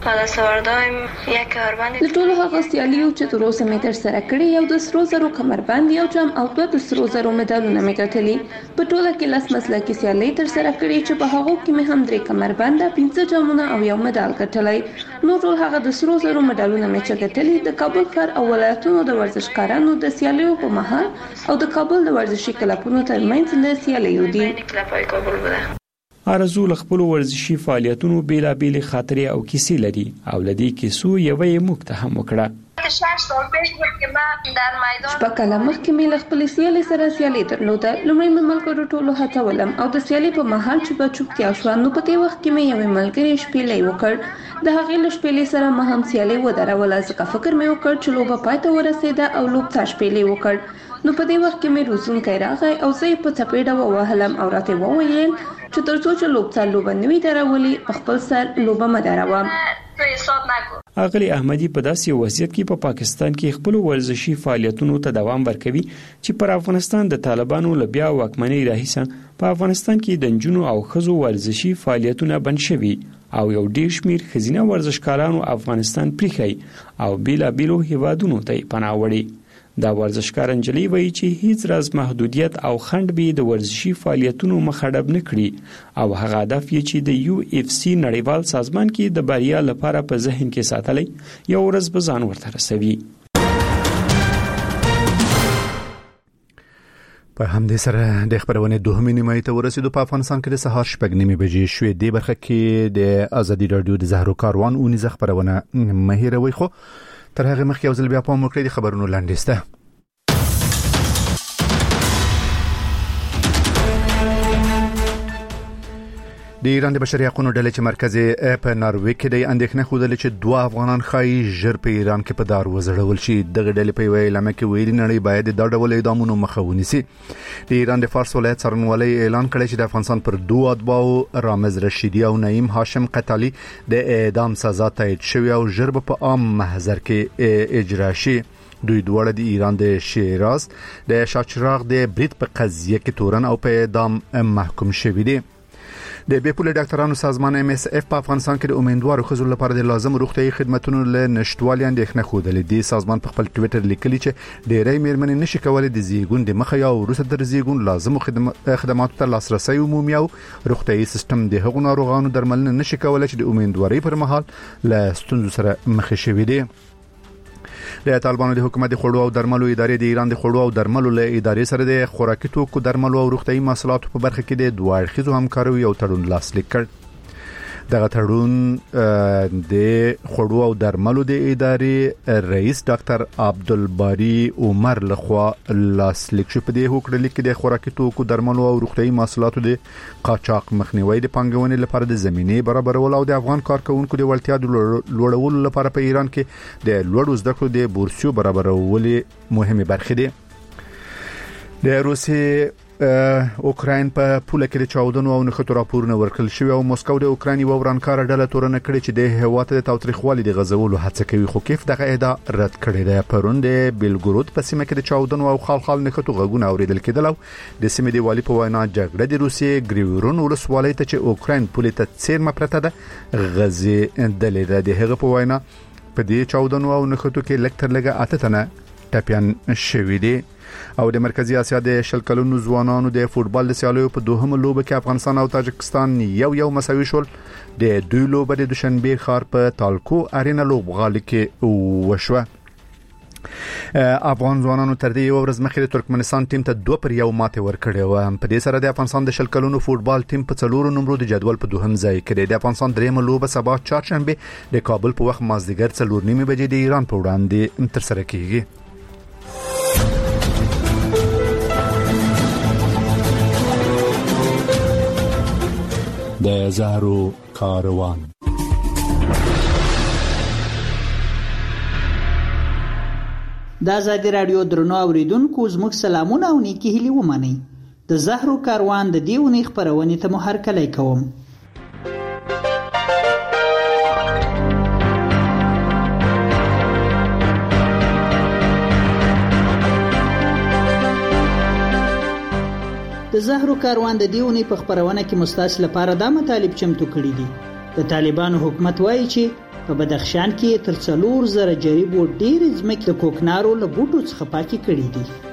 له ټولو هغه سیالیو چې تر اوسه مې ترسره کړې یو د سرو زرو کمربند، یو جام او 2 د سرو زرو مډالونه مې ګټلي. په ټوله کې 10 مسلکي سیالۍ ترسره کړې چې په هغو کې مې هم 3 کمربند، 15 جامونه او یو مډال ګټلی. نو ټول هغه د سرو زرو مډالونه مې چې ګټلي د کابل ښار او ولایتونو د ورزشکارانو د سیالیو په مهال او د کابل د ورزشي کلبونو ترمنځ له سیالیو دي. ارزو له خپل ورزشي فعالیتونو بیلابېلې خاطرې او کیسې لري او لدې کیسو یوه یې موږ ته هم وکړه. 6 سال پیش بود که من در میدان شپږ کاله مخکې مې له خپلې سیالۍ سره سیالي درلوده. لومړی مې ملګرو ټولو هڅولم او د سیالۍ په مهال چې په چوپتیا شوه، نو په دې وخت کې مې یوې ملګرې شپېلۍ وکړ. د هغې له شپېلۍ سره ما هم سیالۍ ودروله، ځکه فکر مې وکړ چې لوبه پای ته ورسېده او لوبڅا شپېلۍ وکړ. نو په دې وخت کې مې روزونکی راغی او زه یې په څپېړه ووهلم او راته وویل چې تر څو چې لوبڅا لوبه نه وي درولي خپل سر لوبه مه دروه. اغلی احمدی په داسې وضعیت کې په پاکستان کې خپل ورزشي فعالیتونو ته دوام ورکوي چې پر افغانستان د طالبانو له بیا واکمنۍ راهیسه په افغانستان کې د نجونو او ښځو ورزشي فعالیتونه بند شوي او یو ډیر شمیر ښځینه ورزشکارانو افغانستان پریښی او بیلابیلو هیوادونو ته پناه وړي. دا ورزشکار انجلی وایي چې هیڅ راز محدودیت او خنډ به د ورزشي فعالیتونو مخه ډب نه کړي او هغه هدف یې چې د UFC نړیوال سازمان کې د بریا لپاره په ذهن کې ساتلی یو ورځ به ځان ورته رسوي. په همدې سره د خبرونه دوهمې نیمایي ته ورسېدو. په افغانستان کې د سهار 6:30 بجې شوې. د برخه کې د ازادي رادیو د زهرو کاروان اونیزه خبرونه مهیروي. خو تر هغه مخکې یو ځل بیا په موږ کې د خبرونو لاندېسته. د ایران د بشري حقوقو ډلې چې مرکزي په ناروې کې د اندېښنې خوده چې 2 افغانان خای ژر په ایران کې په دار وزړول شي. دغه ډلې په اعلان کې ویلي نړۍ باید د ډول اعدامونو مخه ونیسي. د ایران د فارس ولایت څارنوالۍ اعلان کړی چې د افغانستان پر 2 اتباعو رامز رشیدی او نعیم هاشم قتالی د اعدام سزا تایید شوی او ژر په عام محضر کې اجرا شي. دوی دواړه د ایران د شیراز د شاچراغ د برید په قضیه کې تورن او په اعدام محکوم شوی دي. د بیپول ډاکټرانو سازمان MSF په افغانستان کې د امیدوارو ښځو لپاره د لازم روغتیايي خدماتو له نشټوالي اندېښنه خوده. د سازمان په خپل ټوئیټر لیکلي چې ډېری میرمنې نشي کولای د زیږون د مخه یا وروسته تر زیږون لازم خدماتو ته لاسرسي عمومي او روغتیايي سیستم د هغو ناروغانو درملنه نشي کولای چې د امیدوارۍ پر مهال له ستونزو سره مخ شوي دي. د طالبانو د حکومت د خوړو او درملو ادارې د ایران د خوړو او درملو له ادارې سره د خوراکي توکو درملو او روغتیايي محصولاتو په برخه کې د دوه اړخیزو همکارۍ یو تړون لاسلیک کړ. دغه تړون د خوړو او درملو د ادارې رئیس ډاکټر عبدالباری عمر لخوا لاسلیک شو. په دې هوکړه کې د خوراکي توکو درملو او روغتیايي محصولاتو د قاچاق مخنیوي، د پانګونې لپاره د زمینې برابرول او د افغان کارکونکو د وړتیا د لوړولو لپاره په ایران کې د لوړو زده کړو د بورسیو برابرول مهمه برخه دي. د روسیې اوکراین په پوله کې د چاودنو او نښتو راپورونه ورکړل شوی او مسکو د اوکراین یو ورانکار ډله تورنه کړې چې د هیواد د تاوتریخوالي د غزولو هڅه کوي، خو کیف دغه ادعا رد کړې ده. پرون د بیلګورود په سیمه کې د چاودنو او خال نښتو غږونه اوریدل کېدل او د سیمې د والی په وینا جګړه د روسیې ګریورون ولسوالۍ ته چې اوکراین پوله ته څیرمه پرته ده غزي دلې ده. د هغه په وینا په دې چاودنو او نښتو کې لکتر لګه اته تنه ټپيان شوي دي. او د مرکزی اسیا د شلکلونو ځوانانو د فوتبال د سیالیو په دوهمه لوبه کې افغانستان او تاجکستان یو مساوي شول. د دوی لوبه د دوشنبه ښار په تالکو ارینا لوبغالي کې وشوه. افغان ځوانانو تر دې یو ورځ مخکې د ترکمنستان ټیم ته 2-1 ماته ورکړې و. په دې سره د افغانستان د شلکلونو فوتبال ټیم په 4 نمبر د جدول په دوهم ځای کې دی. د افغانستان درېمه لوبه سبا چهارشنبه د کابل په وخت مازدیګر 4:30 بجې د ایران په وړاندې تر سره کیږي. د زهرو کاروان. د آزادي رادیو درنو اوریدونکو زموږ سلامونه او نیکی هیلې ومنئ. د زهرو کاروان د دې ونې خپرونې ته مو هرکلی کوم. د زهرو کاروان د دیونی په خبرونه کې مستاس لپاره د مطالب چمتو کړی دي. د طالبانو حکومت وایي چې په بدخشان کې تر 4,000 جریب او ډیر ځمکې د کوکنارو له بوټو څخه پاکي کړي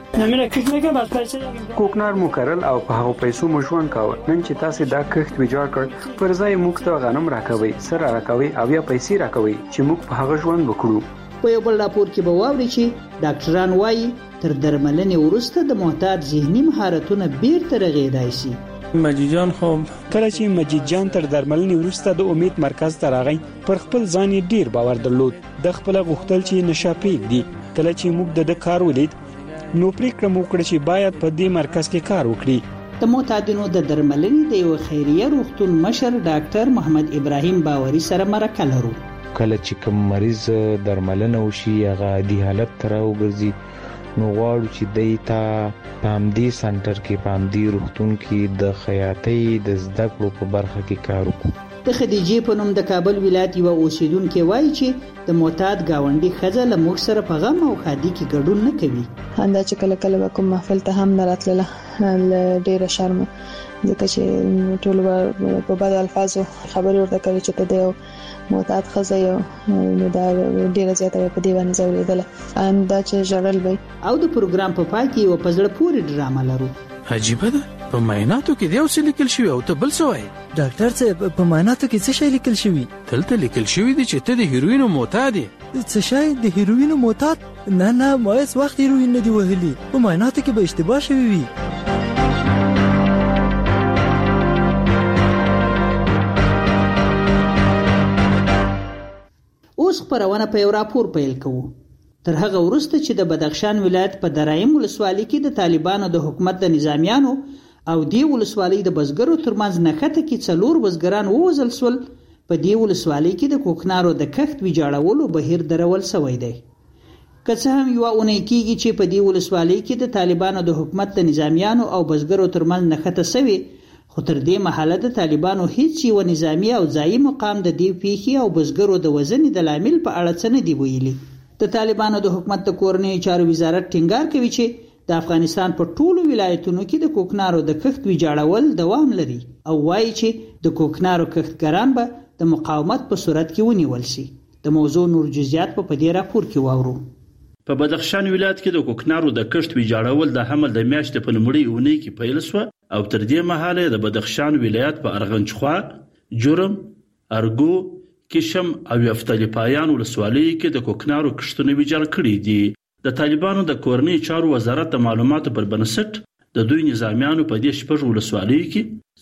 دي. کوکنار مو کرل او په هغو پیسو مو ژوند کاوه. نن چې تاسو دا کښت ویجاړ کړ، پر ځای موږ ته غنم راکوي، سره راکوي او یا پیسې راکوي چې موږ په هغه ژوند وکړو. په یو بل راپور کې به واوري چې ډاکټران وایي تر درملنې وروسته د معتاد ذهني مهارتونه بیرته رغېدای شي. مجید جان خو کله چې مجید جان تر درملنې وروسته د امید مرکز ته راغی پر خپل ځان ډیر باور درلود. د خپل غوښتل چې نشه پرېږدي. کله چې موږ د کار ولید نو پریکړه مو وکړه چې باید په دې مرکز کې کار وکړي. د معتادینو د درملنې د یو خیریه روغتون مشر ډاکټر محمد ابراهیم باوري سره مرکه لرو. کله چې کوم مریض درملنه وشي هغه د حالت تر وګرځي نو غواړو چې دیتا پامدی سنټر کې پامدی روغتون کې د خیاطۍ د زده کړو په برخه کې کار وکړو. د خدیجې په نوم د کابل ولایت یو اوسیدونکو وایي چې د معتاد گاونډي خزه له موږ سره په غم او ښادي کې ګډون نه کوي. اندا چې کله کله کوم محفل ته هم نه راتله ډیره شرم ځکه چې ټول په بد الفاظو خبرې ورته کوي چې ته د معتاد خزه یو نو دا ډیره زیاته په دی باندې زوریدله اندا چې جړل وي. او د پروګرام په پای کې یو پزړه پوری ډرامه لرو. عجیبه ده په معایناتو کې دیو څه لیکل شوی او ته بل څه وای؟ ډاکټر صاحب په معایناتو کې څه شی لیکل شوی؟ دلته لیکل شوی دی چې ته د هیروینو معتاد یې. څه شی د هیروینو معتاد؟ نه ما هیڅ وخت هیروین نه دی وهلی. په معایناتو کې به اشتباه شوی وي. اوس خبرونه په یو راپور پیل کوو. تر هغه وروسته چې د بدخشان ولایت په درایم ولسوالۍ کې د طالبانو د حکومت د نظامیانو او دی ولسوالۍ د بزګرو ترمنځ نښته کې 4 بزګران ووژل شول، په دی ولسوالۍ کې د کوکنارو د کښت ویجاړولو بهیر درول شوی دی. که څه هم یو اونۍ کېږي چې په دی ولسوالۍ کې د طالبانو د حکومت د نظامیانو او بزګرو ترمنځ نښته شوی، خو تر دې مهاله د طالبانو هیڅ یو نظامی او ځایي مقام د دې پیښې او بزګرو د وژنې د لامل په اړه څه نه دی ویلي. د طالبانو د حکومت د کورنۍ چارو وزارت ټینګار کوي چې د افغانستان په ټولو ولایتونو کې د کوکنارو د کښت ویجاړول دوام لري او وایي چې د کوکنارو کښتګران به د مقاومت په صورت کې ونیول شي. د موضوع نور جزئیات په دې راپور کې واورو. په بدخشان ولایت کې د کوکنارو د کښت ویجاړول د حمل د میاشتې په لومړۍ اونۍ کې پیل شو او تر دې مهاله د بدخشان ولایت په ارغنجخوا، جرم، ارګو، کشم او یفتلی پایان ولسوالۍ کې د کوکنارو کښتونه ویجاړ کړي دي. د طالبانو د کورنۍ چارو وزارت د معلوماتو پر بنسټ د دوی نظامیانو په دې شپږ ولسوالیو کې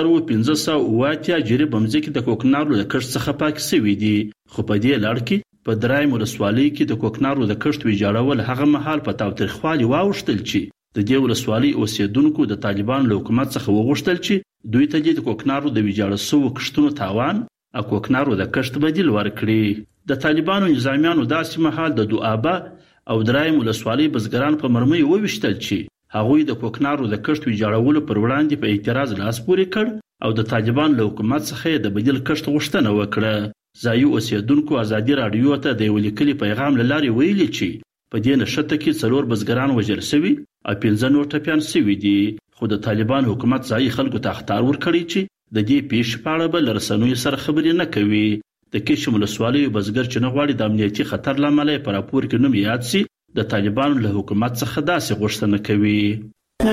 4580 جریب مځکې د کوکنارو د کښت څخه پاک شوي دي. خو په دې لړ کې په درایم ولسوالۍ کې د کوکنارو د کښت ویجاړول هغه مهال په تاوتریخوالي واوښتل چې د دې ولسوالۍ اوسیدونکو د طالبانو له حکومت څخه وغوښتل چې دوی ته د کوکنارو د ویجاړ شوو کښتونو تاوان او کوکنارو د کښت بدیل ورکړي. د طالبانو نظامیانو داسې مهال د دوآبه او درایم ولسوالۍ بزګران په مرمۍ وویشتل چې هغوی د کوکنارو د کښت ویجاړولو پر وړاندې په اعتراض لاس پورې کړ او د طالبانو له حکومت څخه د بدیل کښت غوښتنه وکړه. ځایي اوسیدونکو ازادي راډیو ته د یو لیکلي پیغام له لارې ویلي چې په دې نښته کې 4 بزګران وژل شوي او 15 نور ټپیان شوي دي. خو د طالبان حکومت ځایي خلکو ته اخطار ورکړی چې د دې پیښې په اړه به له رسنیو سره خبرې نه کوي. د کشم ولسوالۍ بزګر چې نه غواړي د امنیتي خطر له امله په راپور کې نوم یاد شي د طالبانو له حکومت څخه داسې غوښتنه کوي.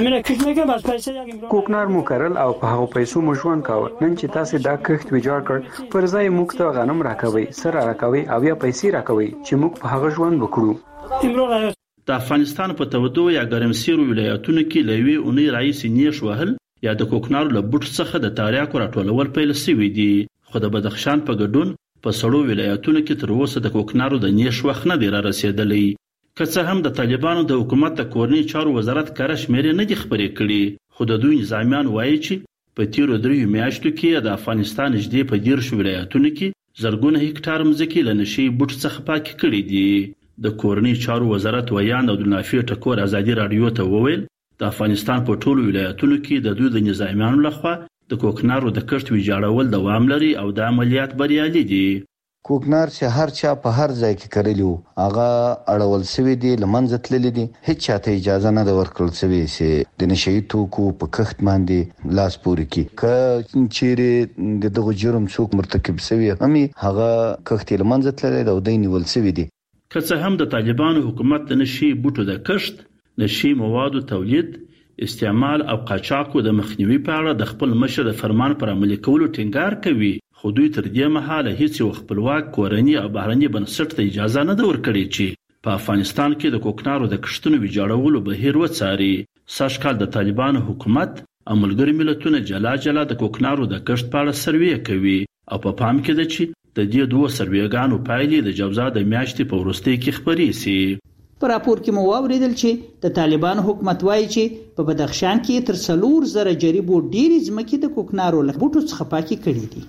کوکنار مو کرل او په هغه پیسو مو ژوند کاوه. نن چې تاسو دا کښت ویجاړ کړ پر ځای موږ ته غنم راکوي، سره راکوي او یا پیسې راکوي چې موږ په هغه ژوند وکړو. د افغانستان په تودو یا ګرمسیرو ولایتونو کې لوي اونۍ راځي نیش وهل یا د کوکنارو له بوټ څخه د تاریاکو راټولول پیل شوی دي. خو د بدخشان په ګډون په سړو ولایتونو کې تر اوسه د کوکنارو د نیش وخت نه دی را رسیدلی. که څه هم د طالبانو د حکومت د کورنۍ چارو وزارت کار شمیرې نه دي خبرې کړي، خو د دوی نظامیان وایي چې په تیرو 3 میاشتو کې د افغانستان نږدې په 10 ولایتونو کې زرګونه هکټار مځکې له نشي بوټ څخه پاک کړي دي. د کورنۍ چارو وزارت ویان عبدالنافع ټکور ازادي راډیو ته وویل د افغانستان په ټولو ولایتونو کې د دوی د نظامیانو لخوا د کوکنارو د کښت ویجاړول دوام لري او د عملیات بریالي دي. کوکنار چې هر چا په هر ځای کې کړلیو هغه اړول شوی دی، لمنځه تللی دي. هیڅ چاته اجازه نه ده ورکړل شوی چې د نشئی توکو په کښت باندې لاس پورې کړي. که چیرې د دغه جرم څوک مرتکب شوی همي هغه کښت لمنځه تللی دی او دی نیول شوی دی. که څه هم د طالبانو حکومت د نشئی بوټو د کښت، نشئی موادو تولید، استعمال او قاچاقو د مخنیوي په اړه د خپل مشر د فرمان پر عملي کولو ټینګار کوي، خو دوی تر دې مهاله هیڅ یو خپلواک کورنۍ او بهرني بنسټ ته اجازه نه ده ورکړې چې په افغانستان کې د کوکنارو د کښتونو ویجاړولو بهیر وڅاري. سږ کال د طالبانو حکومت او ملګري ملتونه جلا د کوکنارو د کښت په اړه سروې کوي او په پام کې ده چې د دې دوه سروېګانو پایلې د جوزا د میاشتې په وروستۍ کې خپرې سي. په راپور کې مو واوریدل چې د طالبانو حکومت وایي چې په بدخشان کې تر 4,000 جریبو ډېرې ځمکې د کوکنارو له بوټو څخه پاکې کړې دي.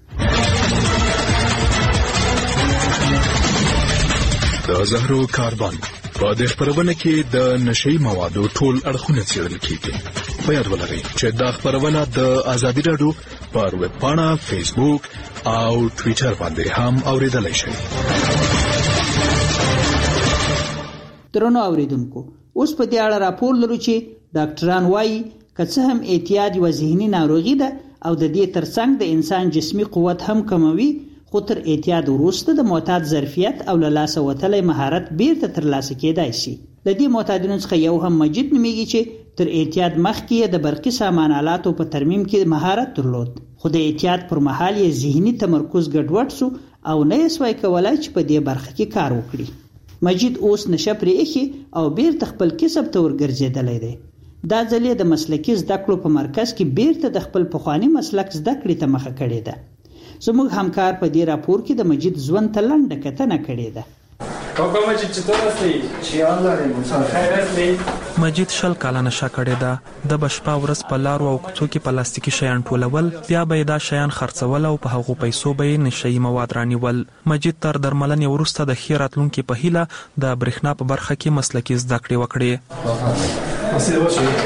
د زهرو کاربن په دې خبرونه کې د نشئی موادو ټول اړخونه څېړل کیږي. په یاد ولرئ چې دا خبرونه د ازادي راډیو پر ویب پاڼه، فیسبوک او ټوئیټر باندې هم اوریدلای شئ. درنو اوریدونکو، اوس په دې اړه راپور لرو چې ډاکټران وایي که څه هم اعتیاد یوه ذهني ناروغي ده او د دې ترڅنګ د انسان جسمي قوت هم کموي، خو تر اعتیاد وروسته د معتاد ظرفیت او له لاسه وتلی مهارت بیرته ترلاسه کېدای شي. له دې معتادینو څخه یو هم مجید نومیږي چې تر اعتیاد مخکې یې د برقي سامان آلاتو په ترمیم کې مهارت درلود، خو د اعتیاد پر مهال یې ذهني تمرکز ګډوډ سو او نه یې سوای کولای چې په دې برخه کې کار وکړي. مجید اوس نشه پرې ایښي او بیرته خپل کسب ته ورګرځېدلی دی. دا ځل یې د مسلکي زده کړو په مرکز کې بیرته د خپل پخواني مسلک زده کړې ته مخه کړې ده. زموږ همکار په دې راپور کې د مجید ژوند ته لنډه کتنه کړې ده. مجید 20 کاله نشه کړې ده. د بشپا ورځ په لارو او کوڅو کې پلاستیکي شیان ټولول، بیا به دا شیان خرڅول او په هغو پیسو به نشئی مواد رانیول. مجید تر درملنې وروسته د ښې راتلونکي په هیله د برېښنا په برخه کې مسلکي زده کړې وکړې.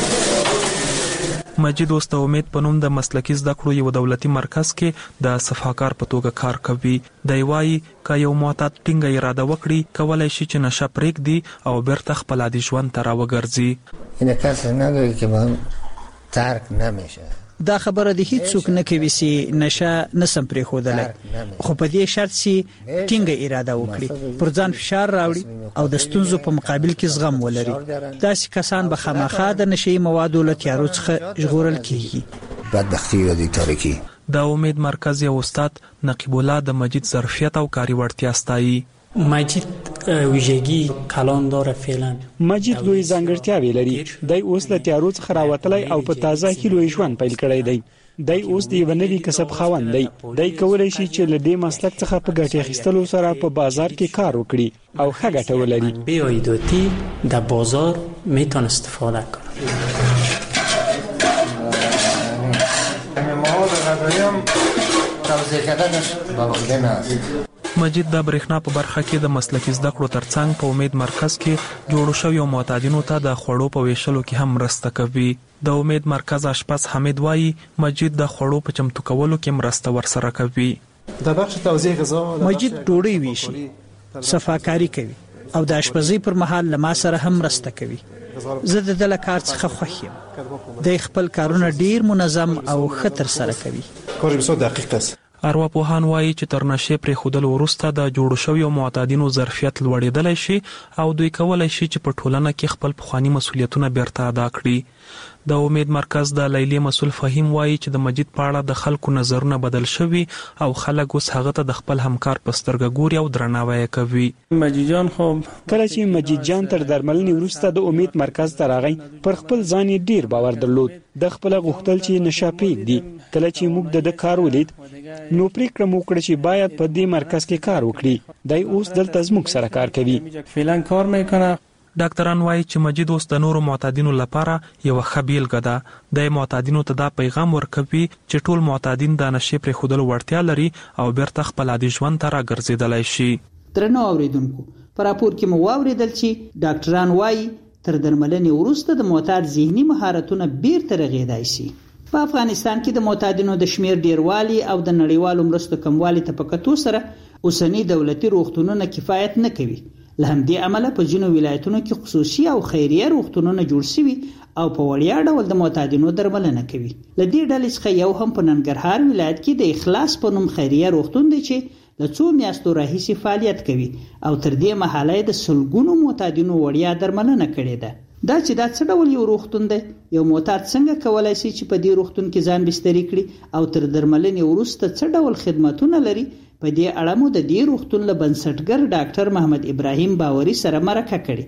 مجید اوس د امید په نوم د مسلکي زده کړو یو دولتي مرکز کې د صفاکار په توګه کار کوي. دی وایي که یو معتاد ټینګه اراده وکړي، کولی شي چې نشه پرېږدي او بیرته خپل عادي ژوند ته راوګرځي. این کسی نگویی که من ترک نمیشه. دا خبره د هیڅ څوک نه کوي چې نشه نسم پرېښودلی، خو په دې شرط چې ټینګه اراده وکړي، پر ځان فشار راوړي او د ستونزو په مقابل کې زغم ولري. داسې کسان به خامخا د نشئی موادو له تیارو څخه ژغورل کیږي. بدبختی یا دی تاریکی. د امید مرکز یو استاد نقیب الله د مجید ظرفیت او کاري وړتیا ستایي. مجید ویژگی کلان داره فعلا. مجید لوی ځانګړتیاوې لري. دی اوس له تیارو څخه راوتلی او په تازه هیلو ژوند پیل کړی دی. دی اوس د یوه نوي کسب خاوند دی. دی کولی شي چې له دې مسلک څخه په ګټې اخیستلو سره په بازار کې کار وکړي او ښه ګټه ولري. منبع عایداتی در بازار میتونه استفاده کنه. مواد غذایی هم توزیع کردنش با والدین است. مجید د برېښنا په برخه کې د مسلکي زده کړو ترڅنګ په امید مرکز کې جوړو شویو معتادینو ته د خوړو په ویشلو کې هم مرسته کوي. د امید مرکز اشپز حمید وایي مجید د خوړو په چمتو کولو کې مرسته ورسره کوي. د بخش توزیع غذا مجید ډوډۍ ویشي، صفاکاري کوي او د اشپزۍ پر مهال له ما سره هم مرسته کوي. زه د ده له کار څخه خوښ یم. دی خپل کارونه ډیر منظم او ښه ترسره کوي. کار بسیار دقیق است. ارواپوهان وایي چې تر نشې پرېښودلو وروسته د جوړو شویو معتادینو ظرفیت لوړېدلی شي او دوی کولی شي چې په ټولنه کې خپل پخواني مسؤلیتونه بیرته ادا کړي. د امید مرکز د لیلی مسؤل فهیم وایي چې د مجید په اړه د خلکو نظرونه بدل شوي او خلک اوس هغه ته د خپل همکار په سترګه ګوري او درناوی کوي. مجید جان خو کله چې مجید جان تر درملنې وروسته د امید مرکز ته راغی، پر خپل ځان یې ډیر باور درلود. د خپل غوښتل چې نشه پرېږدي. کله چې موږ د کار ولید، نو پریکړه مو وکړه چې باید په دې مرکز کې کار وکړي. دی اوس دلته زموږ سره کار کوي. فعلا کار میکنه. ډاکټران وایي چې مجید اوس د نورو معتادینو لپاره یو ښه بیلګه ده. د معتادینو ته دا پیغام ورکوي چې ټول معتادین د نشې پرېښودلو وړتیا لري او بیرته خپل عادي ژوند ته راګرځېدلی شي. درنو اوریدونکو، په راپور کې مو واوریدل چې ډاکټران وایي تر درملنې وروسته د معتاد ذهني مهارتونه بیرته رغېدای شي. په افغانستان کې د معتادینو د شمیر ډیروالي او د نړیوالو مرستو کموالي ته په کتو سره اوسنی دولتي روغتونونه کفایت نه کوي. له همدې امله په ځینو ولایتونو کې خصوصي او خیریه روغتونونه جوړ شوي او په وړیا ډول د معتادینو درملنه کوي. له دې ډلې څخه یو هم په ننګرهار ولایت کې د اخلاص په نوم خیریه روغتون دی چې له څو میاشتو راهیسې فعالیت کوي او تر دې مهاله د سلګونو معتادینو وړیا درملنه کړې ده. دا چې دا څه ډول یو روغتون دی؟ یو معتاد څنګه کولای شي چې په دې روغتون کې ځان بستري کړي او تر درملنې وروسته څه ډول خدماتونه لري؟ په دې اړه مو د دې روغتون له بنسټګر ډاکټر محمد ابراهیم باوري سره مرکه کړې.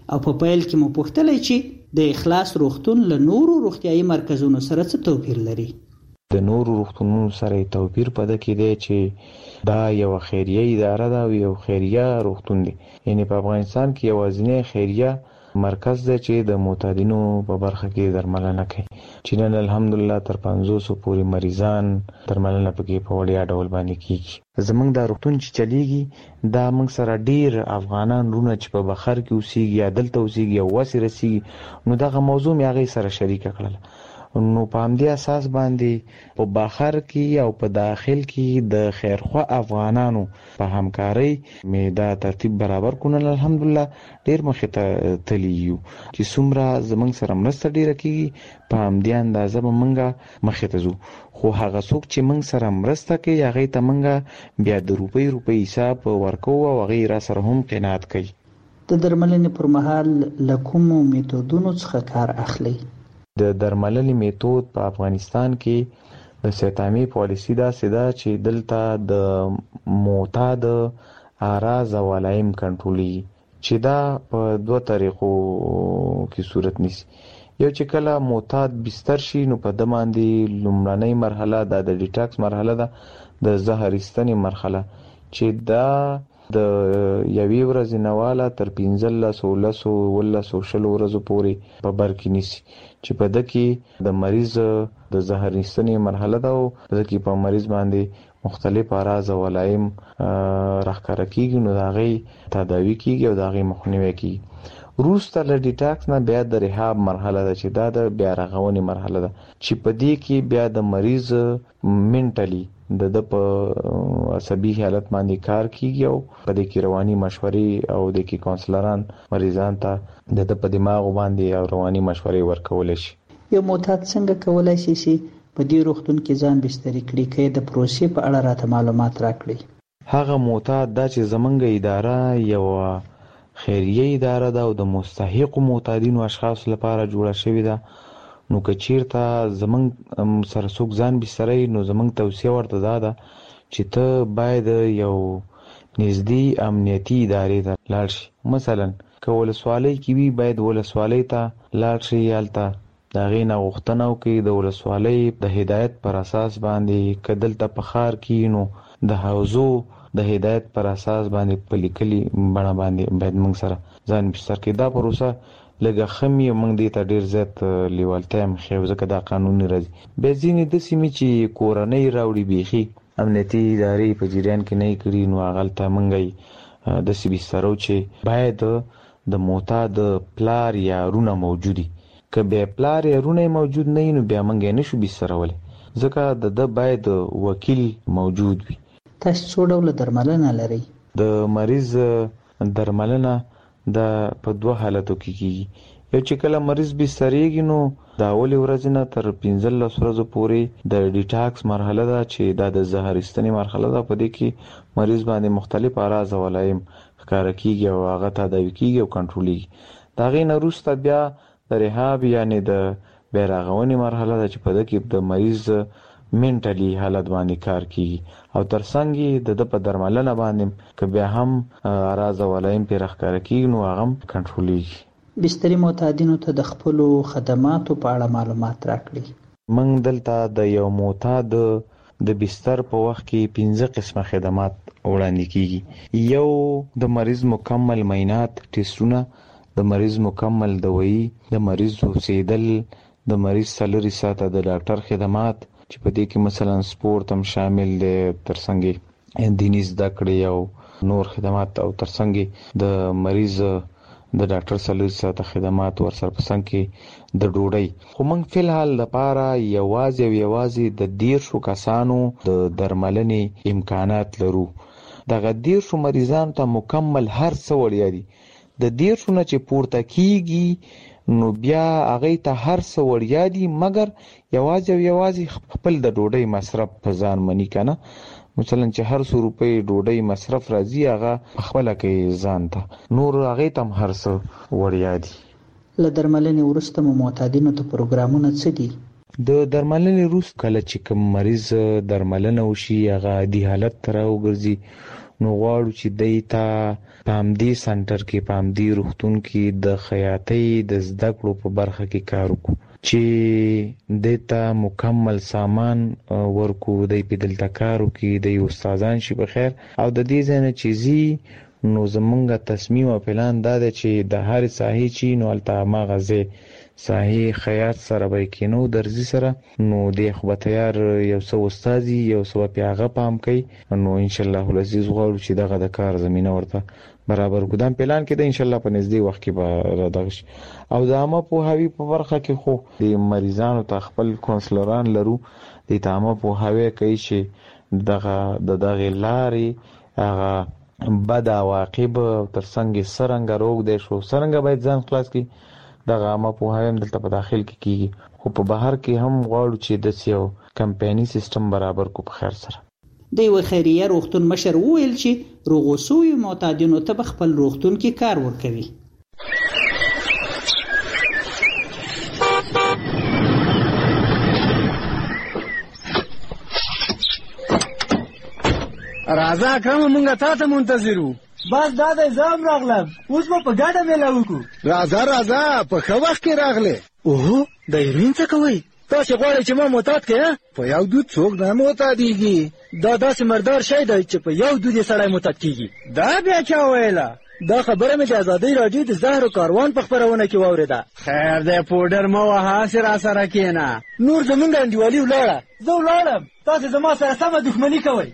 او په پیل کې مو پوښتلای چې د اخلاص روغتون له نورو روغتیايي مرکزونو سره څه توپیر لري. د نورو روغتونونو سره توپیر پده کې دی چې دا یو خیریه اداره ده او یو خیریه روغتون دی. یعنی په افغانستان کې یوازینی خیریه مرکز دی چې د معتادینو په برخه کې درملنه کوي، چې نن الحمدلله تر 500 پورې مریضان درملنه پکې په وړیا ډول باندې کیږي. زمونږ دا روغتون چې چلیږي دا موږ سره ډیر افغانان رونه چې په بخر کې اوسېږي یا دلته اوسېږي او واسي رسېږي، نو دغه موضوع مې هغې سره شریکه کړله. نو په همدې اساس باندې په بخر کې او په داخل کې د خیرخوا افغانانو په همکارۍ مې دا ترتیب برابر کړل. الحمدلله ډیر مخې ته تللی یو چې څومره زموږ سره مرسته ډیره کیږي په همدې اندازه به موږ مخې ته ځو. خو هغه څوک چې موږ سره مرسته کوي هغې ته موږ بیا د روپۍ حساب ورکوو او هغې را سره هم قناعت کوي. د درملنې پر مهال له کومو میتودونو څخه کار اخلي؟ د درملنې میتود په افغانستان کې د سیتامي پالیسی داسې ده چې دلته د معتاد اعراض او علائم کنټرولېږي، چې دا په 2 طریقو کې صورت نیسي. یو چې کله معتاد بستر شي نو په ده باندې لومړنۍ مرحله دا د ډیټاکس مرحله ده، د زهر ایستنې مرحله، چې دا د یوې ورځې نه واله تر 15 ورځو پورې په بر کې نیسي، چې په ده کې د مریض د زهر ایستنې مرحله ده او په ده کې په مریض باندې مختلف اعراض او علائم راښکاره کیږي، نو د هغې تداوي کیږي او د هغې مخنیوی کیږي. وروسته له ډیټاکس نه بیا د ریهاب مرحله ده، چې دا د بیا رغونې مرحله ده، چې په دې کې بیا د مریض منټلی د په عصبي حالت باندې کار کیږي او په دې کې رواني مشورې او د کې کونسلران مریضان ته د په دماغ باندې او رواني مشورې ورکول شي. یو معتاد څنګه کولای شي چې په دې روغتون کې ځان بستري کړي؟ کې د پروسې په اړه راته معلومات راکړي. هغه معتاد دا چې زمونږ اداره یو خیریه اداره ده او د مستحق معتادینو اشخاص لپاره جوړه شوې ده، نو که چیرته زمونږ سره څوک ځان بستري نو زمونږ توصیه ورته دا ده چې ته باید یو نږدې امنیتي ادارې ته لاړ شي. مثلا که ولسوالۍ کې وي باید ولسوالۍ ته لاړ شي، هلته د هغې نه غوښتنه وکړي د ولسوالۍ د هدایت پر اساس باندې. که دلته په ښار کې نو د حوزو د هدایت پر اساس باندې په لیکلي بڼه باندې باید موږ سره ځان بستر کړي. دا پروسه لږه ښه مې موږ دې ته ډېر زیات لیوالتیا هم ښیو، ځکه دا قانوني راځي. بیا ځینې داسې مې چې کورنۍ راوړي بیخي امنیتي ادارې په جریان کې نه یې کړي، نو هغلته موږ یې داسې بسترو چې باید د معتاد پلار یا رونه موجودي. که بیا پلار یا رونه موجود نه وي نو بیا موږ یې نشو بسترولی، ځکه د ده باید وکیل موجود وي. تاسو څو ډوله درملنه لرئ؟ د مریض درملنه دا په 2 حالتو کې کیږي. یو چې کله مریض بستریږي نو د اولې ورځې نه تر 15 ورځو پورې د ډیټاکس مرحله ده، چې دا د زهر ایستنې مرحله ده. په دې کې مریض باندې مختلف اعراض او علائم ښکاره کیږي او هغه تداوي کیږي او کنټرولېږي. د هغې نه وروسته بیا د ریهاب یعنې د بیا رغونې مرحله ده، چې په ده کې د مریض منټلی حالت باندې کار کیږي او ترڅنګ یې د ده په درملنه باندې که بیا هم اعراض او علائم پرې راښکاره کیږي نو هغه هم کنټرولېږي. بستري معتادینو ته د خپلو خدماتو په اړه معلومات راکړي. موږ دلته د یو معتاد د بستر په وخت کې 15 قسمه خدمات وړاندې کیږي. یو د مریض مکمل معاینات، ټیسټونه، د مریض مکمل دوايي، د مریض اوسېدل، د مریض 4 ساعته د ډاکټر خدمات، چې په دې کې مثلا سپورت هم شامل دی، ترڅنګ دیني زده کړې او نور خدمات، او ترڅنګ د مریض د ډاکټر 4 ساعته خدمات ورسره په څنګ کې د ډوډۍ. خو موږ فی الحال لپاره یوازې د 13 کسانو د درملنې امکانات لرو. دغه 13 مریضانو ته مکمل هر څه وړیا دي. د 13 نه چې پورته کیږي نو بیا هغې ته هر څه وړیا دي، مګر یوازې خپل د ډوډۍ مصرف په ځان مني که نه. مثلا چې هر 100 روپۍ ډوډۍ مصرف راځي هغه پخپله کوي ځان ته، نور هغې ته هم هر څه وړیا دي. له درملنې وروسته مو معتادینو ته پروګرامونه څه دي؟ د درملنې وروسته کله چې کوم مریض درملنه وشي هغه عادي حالت ته راوګرځي نو غواړو چې دای ته پامدی سنټر کې پامدی روغتون کې د خیاطۍ د زده کړو په برخه کې کار وکړو چې دته مکمل سامان ورکو د پیدلته کار وکړي د استادان شي په خیر او د دې ځنه چیزي نو زمونږه تصمیم او پلان دا دی چې د هر ساحې چی نو الته ماغزه ساحې خیاط سره به کینو درځي سره نو د خو تیار یو څو استادي یو څو پیاغه پام کوي نو ان شاء الله العزیز غواړو چې دغه د کار زمينه ورته برابر ګدام پلان کې د ان شاء الله په نږدې وخت کې به دغش او د عامه په هاوی په برخه کې خو د مریضانو ته خپل کونسلران لرو د عامه په هاوی کوي چې دغه لاري هغه بد عواقب تر څنګه سرنګ روغ دي شو سرنګ باید ځان خلاص کی دغه عامه په هاوی دلته په داخل کې کیږي خو په بهر کې هم غواړو چې د سیو کمپایني سیستم برابر کو په خیر سره د یو خیریه روغتون مشر وویل چې روغوسوي معتادینو ته خپل روغتون کې کار ورکوي. راځه اکرم مونږه تاسو منتظرو بس دا د زام راغلم اوس په ګډه ملاو کو راځه په خو وخت کې راغله اوه د ایرین څه کوي تاسو غواړئ چې ما معتاد کړئ په یو دود څوک نه معتادیږي دا داسې مردار شی دی چې په یو دود سړی معتاد کیږي دا بیا چا ویله دا خبره مې د آزادۍ راډیو د زهرو کاروان په خبرونه کې واوریده خیر دی پودر مو وها سره سره کینا نور زمونږ انډیوالي ولاړه زه ولاړم تاسو زما سره سمه دښمني کوئ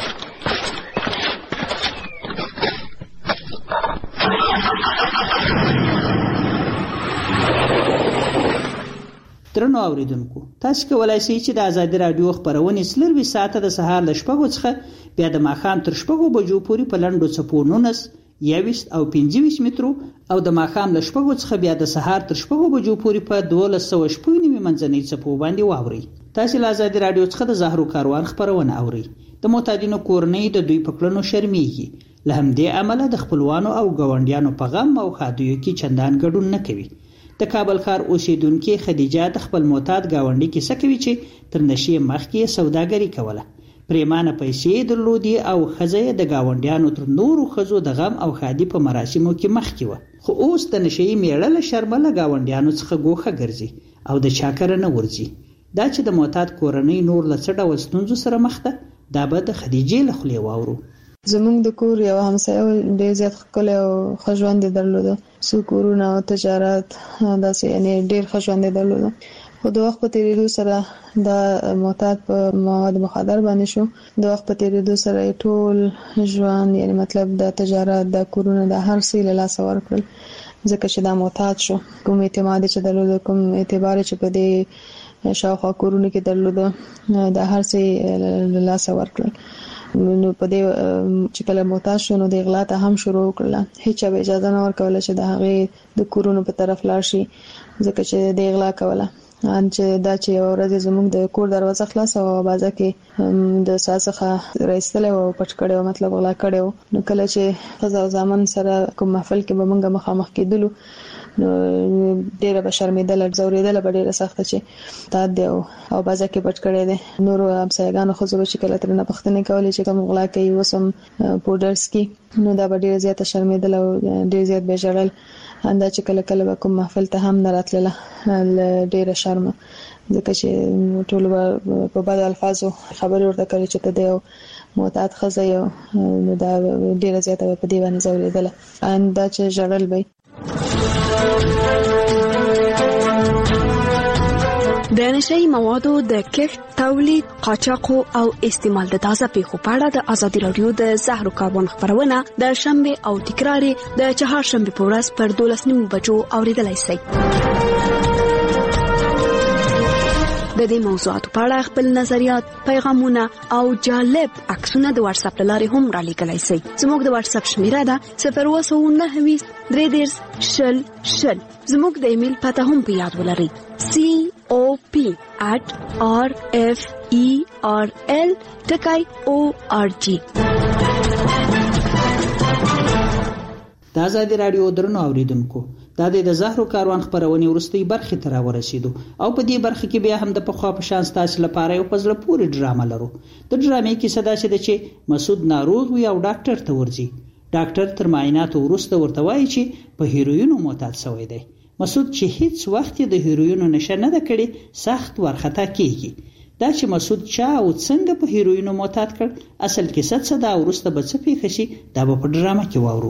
درنو اوریدونکو تاسو کولای شئ چې د آزادۍ رادیو خبرونه سلوي ساعته د سهار ل شپږو څخه بیا د ماښام تر شپږو بجو پورې په لنډو څپو 19 او 25 مترو او د ماښام ل شپږو څخه بیا د سهار تر شپږو بجو پورې په 1290 منځنۍ څپو باندې واوري. تاسو له آزادۍ رادیو څخه د زهرو کاروان خبرونه اوري. د معتادینو کورنۍ د دوی په کړنو شرمېږي له همدې عمله د خپلوانو او ګاونډیانو په غم او خادیو کې چندان ګډون نه کوي. د کابل ښار اوسیدونکو خدیجه د خپل معتاد گاونډي کې سکوي چې تر نشې مخکې سوداګري کوله پریمانه پیسې درلودي او خزه د گاونډیانو تر نورو خزو د غم او خادي په مراسمو کې مخکې و خو اوس د نشې میړه شرمله گاونډیانو څخه ګوخه ګرځي او د چاکر نه ورځي. دا چې د معتاد کورنۍ نور لڅ ډول ستونزو سره مخ ده دا به د خدیجه له خولې واورو. زمونږ د کور یو همسایه ډېر زیات ښکلی او ښه ژوند یې درلوده څو کورونه او تجارت داسې یعنې ډېر ښه ژوند یې درلوده خو د وخت په تېرېدو سره دا معتاد په مواد مخدر باندې شو. د وخت په تېرېدو سره یې ټول ژوند یعنې مطلب د تجارت د کورونه د هر څه له لاسه ورکړل ځکه چې دا معتاد شو. کوم اعتماد چې درلوده کوم اعتبار چې په دې شاوخوا کورونه کې درلوده د هر څه له لاسه ورکړل. نو په دې چې کله معتاد شو نو د اغلا ته هم شروع کړل. هیڅ به اجازه نه ورکوله چې د هغې د کورونو په طرف لاړ شي ځکه چې د اغلا کوله چې دا چې یو ورځ زموږ د کور دروازه خلاصه و بازه کې د ساسخه راستله او پټ کړو مطلب غلا کړو نو کله چې خزا او زامن سره کوم محفل کې به موږ مخامخ کېدلو نو ډیره به شرمېدل ځورېدل به ډیره سخته چې تا دی او بازه کې پټ کړی دی نور همسایګانو خو به چې کله ترنه پښتنې کولې چې کوم غلا کوي وسم پودرز کې نو دا به ډیره زیاته شرمېدل او ډیر زیات به ژړل. اندا چې کله کله به کوم محفل ته هم نه راتلله ډیره شرم ځکه چې ټول په بد الفاظو خبرې ورته کوي چې ته دی معتاد خزه یو نو دا ډیره زیاته په دی باندې ځورېدل اندا چې ژړل به. د نشئی موادو د کښت، تولید، قاچاق او استعمال د تازه پیښو په اړه د ازادي رادیو د زهرو کاروان خبرونه د شنبه او تکرار د چهارشنبه په ورځ پر 12:30 بجو اوریدلای شئ. د دې موضوعاتو په اړه خپل نظریات، پیغامونه او جالب عکسونه د واتس اپ لارې هم را لیږلای شئ. زموږ د واتس اپ شمیره ده 029233000. زموږ د ایمیل پته هم په یاد ولرئ cop@referl.org. د آزادۍ رادیو درنو اوریدونکو دا د زهرو کاروان خبرونې وروستۍ برخې ته راورسېدو او په دې برخه کې بیا هم د پخوا په شان ستاسو لپاره یو په زړه پورې ډرامه لرو. د ډرامې کیسه داسې ده چې مسعود ناروغ وي او ډاکټر ته ورځي. ډاکټر تر معایناتو وروسته ورته وایي چې په هیروینو معتاد شوی دی. مسعود چې هیڅ وخت د هیروینو نشه نه ده کړې سخت ورخطا کیږي. دا چې مسعود چا او څنګه په هیروینو معتاد کړ اصل کیسه څه ده او وروسته به څه پیښ شي دا به په ډرامه کې واورو.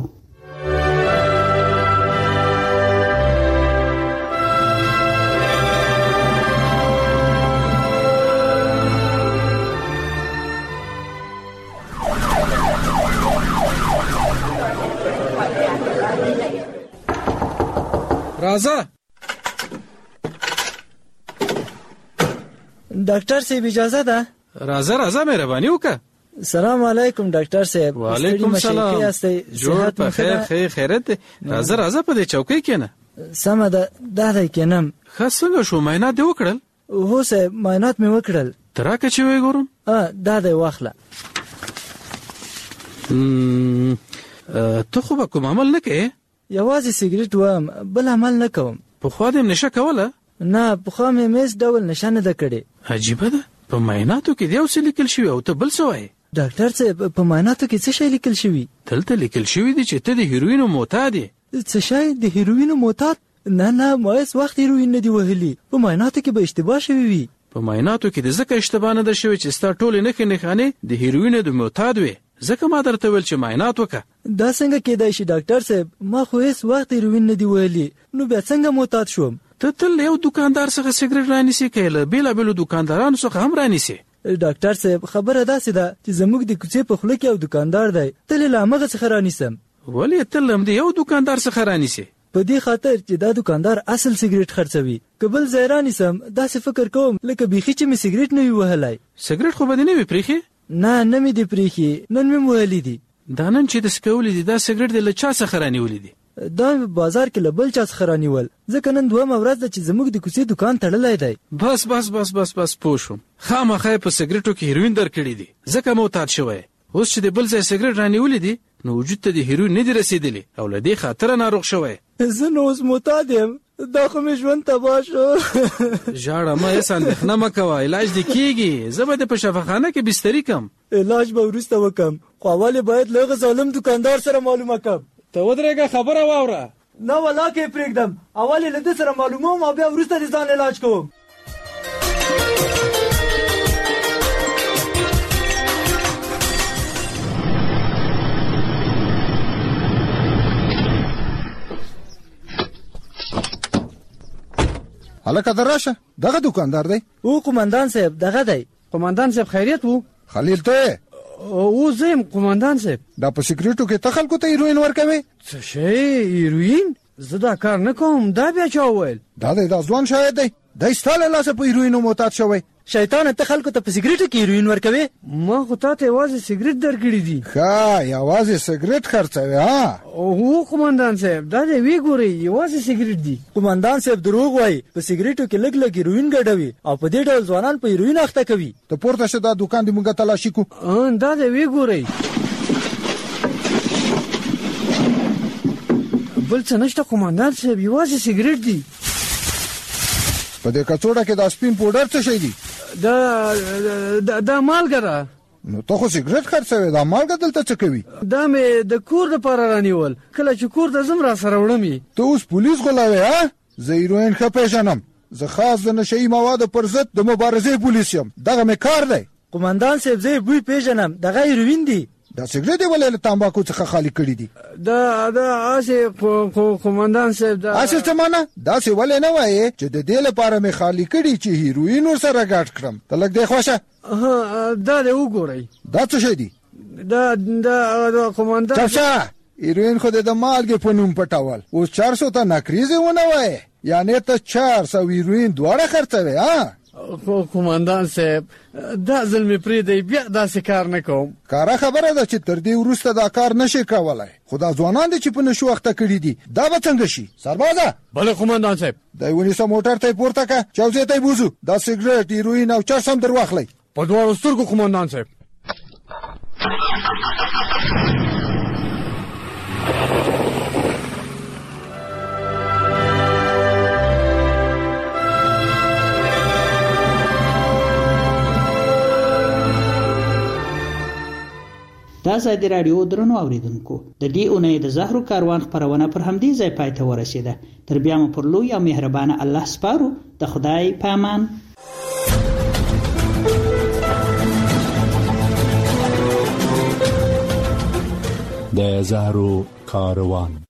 راځه ډاکټر صاحب اجازه ده؟ راځه مهرباني وکړه. سلام علیکم ډاکټر صاحب. وعلیکم سلام. جوړ په خیر خیرت. راځه په دې چوکۍ کېنه. سمه ده دا دی کېنم. ښه څنګه شو معاینات دې وکړل؟ هو صاحب معاینات مې وکړل. تراکه چې وې ګورم. دا دی واخله. ته خو به کوم عمل نه کوې؟ یوازې سیګریټ وم بل عمل نه کوم. پخوا دې نشه کوله؟ نه پخوا مې هیڅ ډول نشه نه ده کړې. عجیبه ده په معایناتو کې یو څه لیکل شوی او ته بل څه وایې؟ ډاکټر صاحب په معایناتو کې څه شی لیکل شوی؟ دلته لیکل شوی دی چې ته د هیروینو معتاد یې. څه شی د هیروینو معتاد؟ نه ما هیڅ وخت هیروین نه دی وهلی. په معایناتو کې به اشتباه شوی وي. په معایناتو کې د ځکه اشتباه نه ده شوی چې ستا ټولې نښې نښانې د هیروینو د معتاد وي. ځکه ما درته ویل چې معاینات وکړه. دا څنګه کېدای شي ډاکټر صاحب؟ ما خو هیڅ وخت هیروین نه دی وهلی نو بیا څنګه معتاد شوم؟ ته تل یو دکاندار څخه سیګریټ رانیسي که له بیلابیلو دکاندارانو څخه هم رانیسي؟ ډاکټر صاحب خبره داسې ده چې زموږ د کوڅې په خوله کې یو دکاندار دی تل له همغه څخه رانیسم. ولې تل هم د یو دکاندار څخه رانیسي؟ په دې خاطر چې دا دکاندار اصل سیګریټ خرڅوي. که بل ځای رانیسم داسې فکر کوم لکه بیخي چې مې سیګریټ نه وي وهلی. سیګریټ خو به دې نه وي پرېښي؟ نه مې دې پرېښي نن مې وهلی دي. دا نن چې د سکولې دي دا سیګریټ دې له چا څخه رانیولي دي؟ دا بازار کې له بل چا څخه رانیول ځکه نن دویمه ورځ ده چې زموږ د کوڅې دکان تړلی دی. بس پوه شوم. خامخا یې په سیګریټو کې هیروین درکړي دي ځکه معتاد شوی. اوس چې د بل ځای سیګریټ رانیولي دي نو وجود ته د هیروین نه دي رسېدلی او له دې خاطره ناروغ شوی. زه نو اوس معتاد یم. دا خو مې ژوند تباه شو. ژاړه مه هېڅ اندېښنه مه کوه علاج دې کېږي. زه به دې په شفاخانه کې بستري کړم. علاج به وروسته وکړم خو اول باید له هغه ظالم دکاندار سره معلومه کړم. ته ودرېږه خبره واوره. نه ولا کې پرېږدم اول له دې سره معلوموم او بیا وروسته د ځان علاج کوم. هلکه دراشه دغه دکاندار دی؟ او قومندان صاحب دغه دی. قومندان صاحب خیریت وو؟ خلیل ته او زم قومندان صاحب. دا په سیګریټو کې ته خلکو ته هیروین ورکوي؟ څه شی هیروین؟ زه دا کار نه کوم. دا بیا چا وویل؟ دا ځوان شاید دی. دی ستا له لاسه په هیروینو معتاد شوی. شیطانه ته خلکو ته په سیګریټو کې هیروین ورکوي؟ ما خو تا ته یوازې سیګریټ درکړي دي. ښه یوازې سیګریټ خرڅوي ها؟ هو قومندان صاحب دا دې وی ګورئ یوازې سیګریټ دي. قومندان صاحب دروغ وایي. په سیګریټو کې لږ هیروین ګډوي او په دې ډول ځوانان په هیروین اخته کوي. ته پورته شه دا دکان دې موږ تلاشي کو. دا دې وی ګورئ. بل څه نشته قومندان صاحب یوازې سیګریټ دي. په دې کڅوړه کې دا سپین پوډر څه شی دی؟ دا مالګه ده. نو ته خو سیګریټ خرڅوې دا مالګه دلته څه کوي؟ دا مې د کور دپاره رانیول کله چې کور ته ځم را سره وړم. ته اوس پولیس غولاوې ها؟ زه هیروین ښه پیژنم. زه خاص د نشهیي موادو پر ضد د مبارزې پولیس یم. دغه مې کار دی. قومندان صاحب زه بوی پیژنم دغه هیروین دی. دا سیګریټ یې ولې له تامباکو څخه خالي کړي دي؟ دا اسې قومندان صاحب دا اسې څه مانه؟ داسې ولې نه وایې چې د دې لپاره مې خالي کړي چې هیروین ورسره ګډ کړم. ته لږ دې خوښه دا دې وګورئ. دا څه شی دی؟ دا قومندان چپ شه. هیروین خو دې د مالګې په نوم پټول. اوس 400 ته نکریزې ونه وایې یعنې ته 400 هیروین دواړه خرڅوې ها؟ قومندان صاحب دا ځل مې پرېږدئ بیا داسې کار نه کوم. کاره خبره ده چې تر دې وروسته دا کار نشي کولی. خو دا ځوانان دي چې په نشو اخته کړي دي دا به څنګه شي؟ سربازه بله قومندان صاحب. دی ونیسه موټر ته یې پورته که چوزې ته یې بوځو. دا سیګریټ هیروین او چرس هم در واخلئ په دواړو سترګو قومندان صاحب. د ازادي رادیو درنو اوریدونکو د دې اونۍ د زهرو کاروان خبرونه پر همدې ځای پای ته ورسیده. تر بیا مو پر لوی او مهربانه الله سپارو. د خدای په امان. د زهرو کاروان